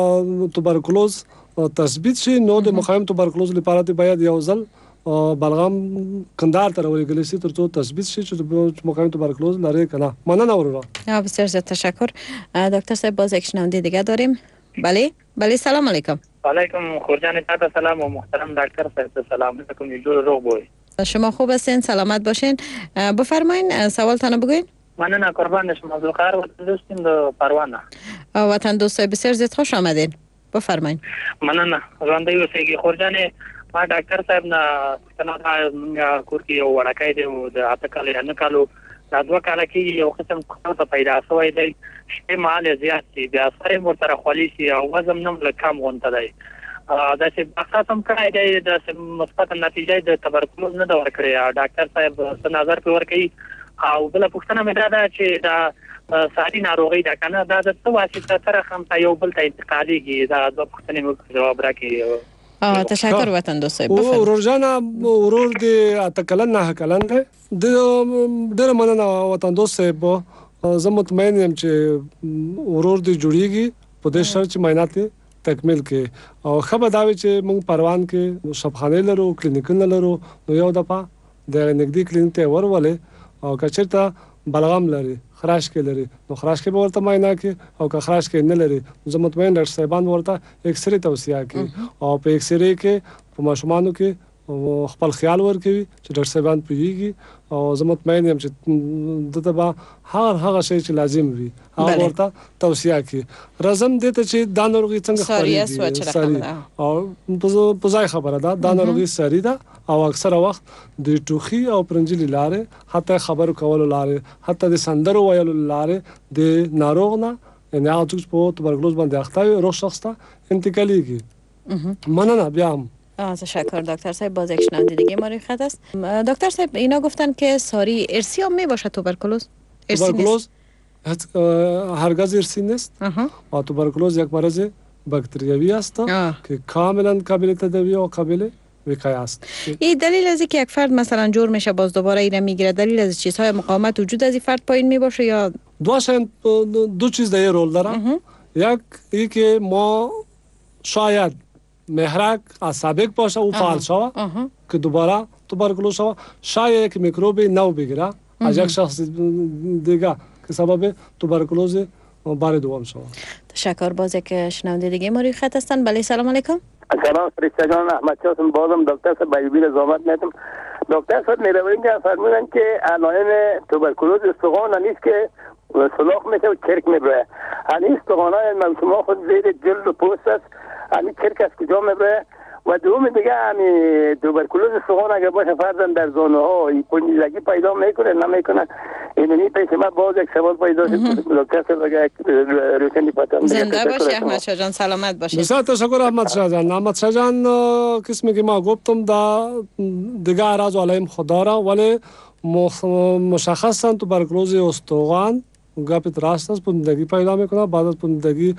توبرکلوز تثبیت شي نو د مقاوم توبرکلوز لپاره باید یو ځل بلغم کندهار ته ورغلی سي ترڅو تثبیت شي چې مقاوم توبرکلوز لري کنه مننه ورورا بسیار زیاد تشکر. دکتر صاحب باز یک شنونده دیگه داریم. بله بله سلام علیکم. علیکم خورجان تاتا سلام و محترم دکتر صاحب سلام علیکم جور روغ بوی. شما خوب هستین سلامت باشین. بفرمایین سوالتان بگوین. مننه قربان شما عبدالقاهر وطن دوستیم د پروانه. وطن دوستای بسیار زیاد خوش آمدین. بفرمایین. مننه ژوندۍ اوسئ خورجان ما ډاکټر صاحب نه څنګه دا کور کې یو وړکای دی د اته کال نه کالو دا دوه کال کې یو قسم څه پیدا شوی دی چې مال زیات دی بیا سره مرتره خولي سي او وزن نم لکم غونته دی دا چې بحث هم کړی دی د مثبت نتیجې د تبرکلوز نه دا ورکړی ډاکټر صاحب څه نظر په ورکړي او بل پوښتنه مې دا ده چې دا ساري ناروغي دا کنه دا د څه واسطه سره هم یو بل ته انتقاليږي دا د پوښتنې مو جواب راکړي. آه تشکر وطن دوستای. او روزانه ورور دې اتکلن نه کلن ده د ډېر مننه وطن دوستای به زه مطمئن یم چې ورور دې جوړیږي په دې شرط چې معاینات تکمیل کې او خبر دا وي چې موږ پروان کې شفخانه لرو کلینیکونه لرو نو یو دفعه د نګدي کلینیک ته ورولې او کچرته بلغم لري خراش کې لري نو خراش کې به ورته معاینه کې او که خراش کې نه لري زه مطمئن ډاکټر صاحبان ورته ایکس رې توصیه کوي او په ایکس رې کې په ماشومانو کې خپل خیال ورکوي چې ډاکټر صاحبان پیږي او زه مطمئن یم چې دته به هر هغه شی چې لازم وي هغه ورته توصیه کوي. راځم دې ته چې دا ناروغي څنګه خپرېږي او په ځای خبره ده دا ناروغي ساري ده او اکثره وخت د ټوخي او پرنجلي لارې حتی خبرو کولو لارې حتی د سندرو ویلو لارې د ناروغ نه یعنی هغه څوک په توبرکلوز باندې اخته وي روغ شخص ته انتقالیږي. مننه بیا هم. تشکر دکتر صاحب. باز یک شنونده دیگه ما روی خط است. دکتر صاحب اینا گفتن که ساری ارثی هم می باشه توبرکلوز؟ توبرکلوز هرگز ارثی نیست. و توبرکلوز یک مرض باکتریوی است که کاملا قابل تداوی و قابل وقایه است. این دلیل از اینکه یک فرد مثلا جور میشه باز دوباره اینو میگیره دلیل از چیزهای مقاومت وجود از این فرد پایین می باشه یا دو شاید دو چیز در رول داره. یک ای که ما شاید محرک سابق باشه او فعال شوه که دوباره توبرکلوز شوه شاید یک میکروب نو بگیره از یک شخص دیگه که سبب توبرکلوز بار دوم شوه. تشکر. باز یک شنونده دیگه ما روی خط هستن. بله سلام علیکم. سلام فرشته جان احمد شاه بازم دکتر صاحب بیبی زحمت میتم. دکتر صاحب میروین که فرمودن که علائم توبرکلوز استخوان نیست که سلاخ میشه و چرک میبره. این استخوان‌های موسوم خود زیر جلد و پوست است. این چرک از کجا میبره؟ و دوم دیگه همین توبرکلوز استخوان اگر باشه فرضاً در زانو ها پنجیزگی پیدا میکنه نمیکنه. اینی پیش ما باز یک سوال پیدا شد دکتر صاحب اگر روشنی پاتم. زنده باشی احمد شاه جان. سلامت باشی. بسیار تشکر احمد شاه جان. احمد شاه جان قسمی که ما گفتم دا دیگه اعراض و علائم خدا را ولی مشخصاً توبرکلوز استخوان گپت راست است پوندگی پیدا میکنه. بعد از پوندگی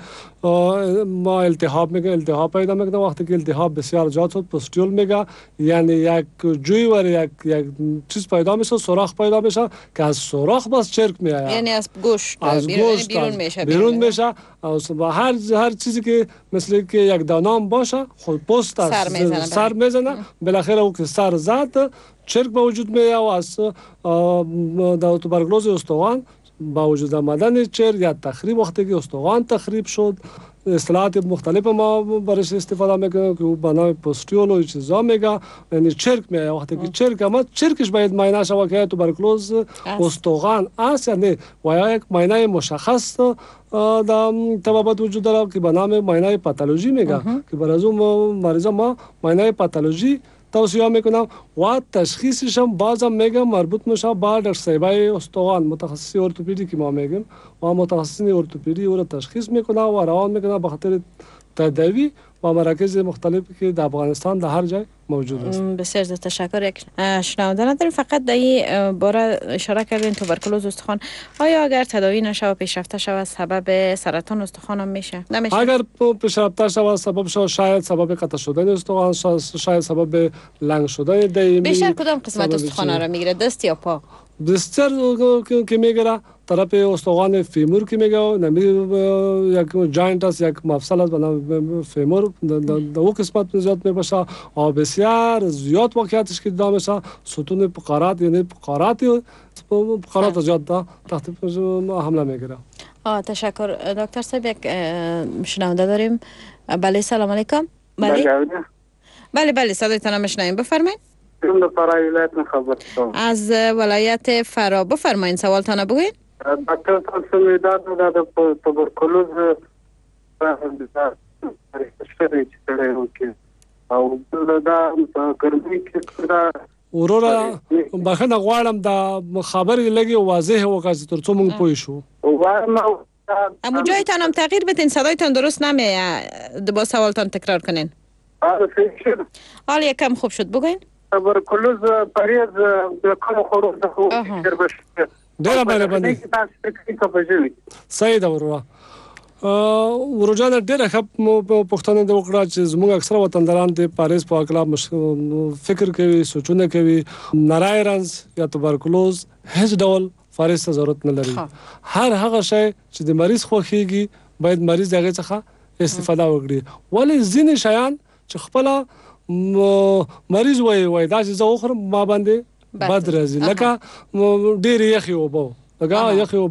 ما التهاب میگه التهاب پیدا میکنه. وقتی که التهاب بسیار زیاد شد پوستول میگه یعنی یک جوی و یک یک چیز پیدا میشه سوراخ پیدا میشه که از سوراخ بس چرک میآید یعنی از گوشت از گوشت بیرون میشه بیرون میشه و هر هر چیزی که مثل که یک دانام باشه خود پوست است سر میزنه سر میزنه بالاخره او که سر زد چرک به وجود میاد و از توبرکلوز استخوان با وجود آمدن چرک یا تخریب وقتی که استخوان تخریب شد اصطلاحات مختلف ما برش استفاده میکنیم که بنای پوستیول و چیزا میگه یعنی چرک میاد وقتی که چرک اما چرکش باید معاینه شود که توبرکلوز استخوان است یا نه و یا یک معاینه مشخص در طبابت وجود داره که به نام معاینه پاتولوژی میگه که برای اون مریضا ما معاینه پاتولوژی توصیه میکنم و تشخیصش هم بازم میگم مربوط میشه با دکتر صاحبای استخوان متخصص ارتوپدی که ما میگیم و متخصصین ارتوپدی او را تشخیص میکنه و روان میکنه به خاطر تداوی و مراکز مختلفی که در افغانستان در هر جای موجود است. بسیار تشکر. یک شنونده نداریم فقط در این باره اشاره کردین توبرکلوز استخوان آیا اگر تداوی نشه و پیشرفته شود سبب سرطان استخوان هم میشه؟ نمیشه. اگر پیشرفته شود سبب شود شاید سبب قطع شدن استخوان شاید سبب لنگ شدن دایمی. بیشتر کدام قسمت استخوان را میگیره دست یا پا؟ بسیار که میگیره طرف استخوان فیمور که میگه نمی یک جاینت است یک مفصل است به نام فیمور در او قسمت زیاد میباشه و بسیار زیاد واقعیتش که دام میشه ستون فقرات یعنی فقرات فقرات زیاد تحت حمله میگیره. آه تشکر دکتر صاحب. یک شنونده داریم. بله سلام علیکم. بله بله بله صدایتان میشنویم بفرمایید. از ولایت فرا بفرمایید سوالتان بگویید. دکتر صاحب سمیداد د توبرکلوز شری چړې وکي او دا ګرمي کې دا ورور بخنه غواړم دا خبرې لګي واضح وکړي ترڅو موږ پوه شو. اما جایتان هم تغییر بدین صدایتان درست نمیاد با سوالتان تکرار کنین. حالا یکم خوب شد بگوین. توبرکلوز پریز د کوم خورو د خو ګربش ډیره مهرباني صحیح ده ورو ورجانه ډیره ښه پښتنه د وکړه چې زموږ اکثره وطنداران د پاریس په اړه فکر کوي سوچونه کوي نارای رنز یا توبرکلوز هیڅ ډول فارس ته ضرورت نه لري. هر هغه شی چې د مریض خوښیږي باید مریض دغه څخه استفاده وکړي ولی ځینې شیان چې خپل مریض وای وای دا چې زه وخورم ما باندې بد راځي لکه ډېر یخي اوبه لکه یخي اوبه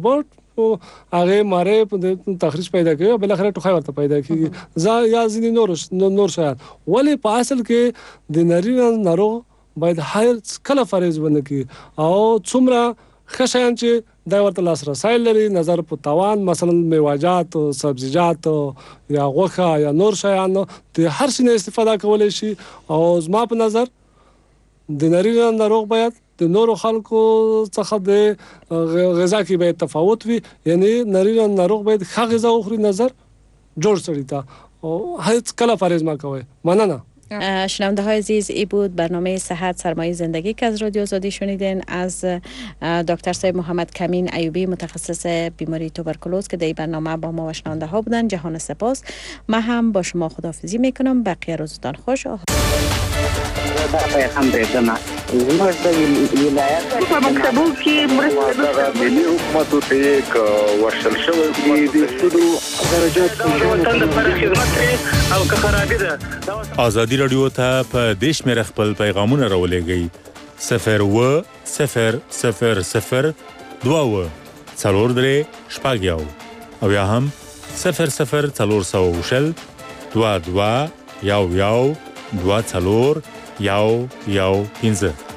هغه ماره په تخریش پیدا کوي بل اخر ټوخای ورته پیدا کیږي ځا یا ځینې نور نور شایان ولی په اصل کې د نارینه ناروغ باید هر کله فریض ونه کی او څومره خشایان چې دا ورته لاس رسایل لري نظر په توان مثلا میوه‌جات او سبزیجات یا غوښه یا نور شایان د هر څه نه استفاده کولای شي او زما په نظر د نارینه ناروغ باید د نورو خلکو څخه د غذا کې باید تفاوت وي یعنی نارینه ناروغ باید ښه غذا وخوري نظر جوړ سړی ته او هیڅ کله فریض ما کوي مننه. شنونده های عزیز ای بود برنامه صحت سرمایه زندگی که از رادیو آزادی شنیدین از دکتر صاحب محمد کمین ایوبی متخصص بیماری توبرکولوز که در برنامه با ما و شنونده ها بودن. جهان سپاس. من هم با شما خداحافظی میکنم. بقیه روزتان خوش. پیغام دیدم زموږ د ولایت په مکتبو کې مرسته ملي حکومت ته یک ورشل شوی د سودو درجات وطن لپاره خدمت او که خرابې ده. آزادی رادیو ته په دیش مې خپل پیغامونه راولېږئ صفر و صفر صفر صفر دوه و څلور درې شپږ یو او یا هم صفر صفر څلور سوه شل دوه دوه یو یو دوه څلور یو یو پنځه.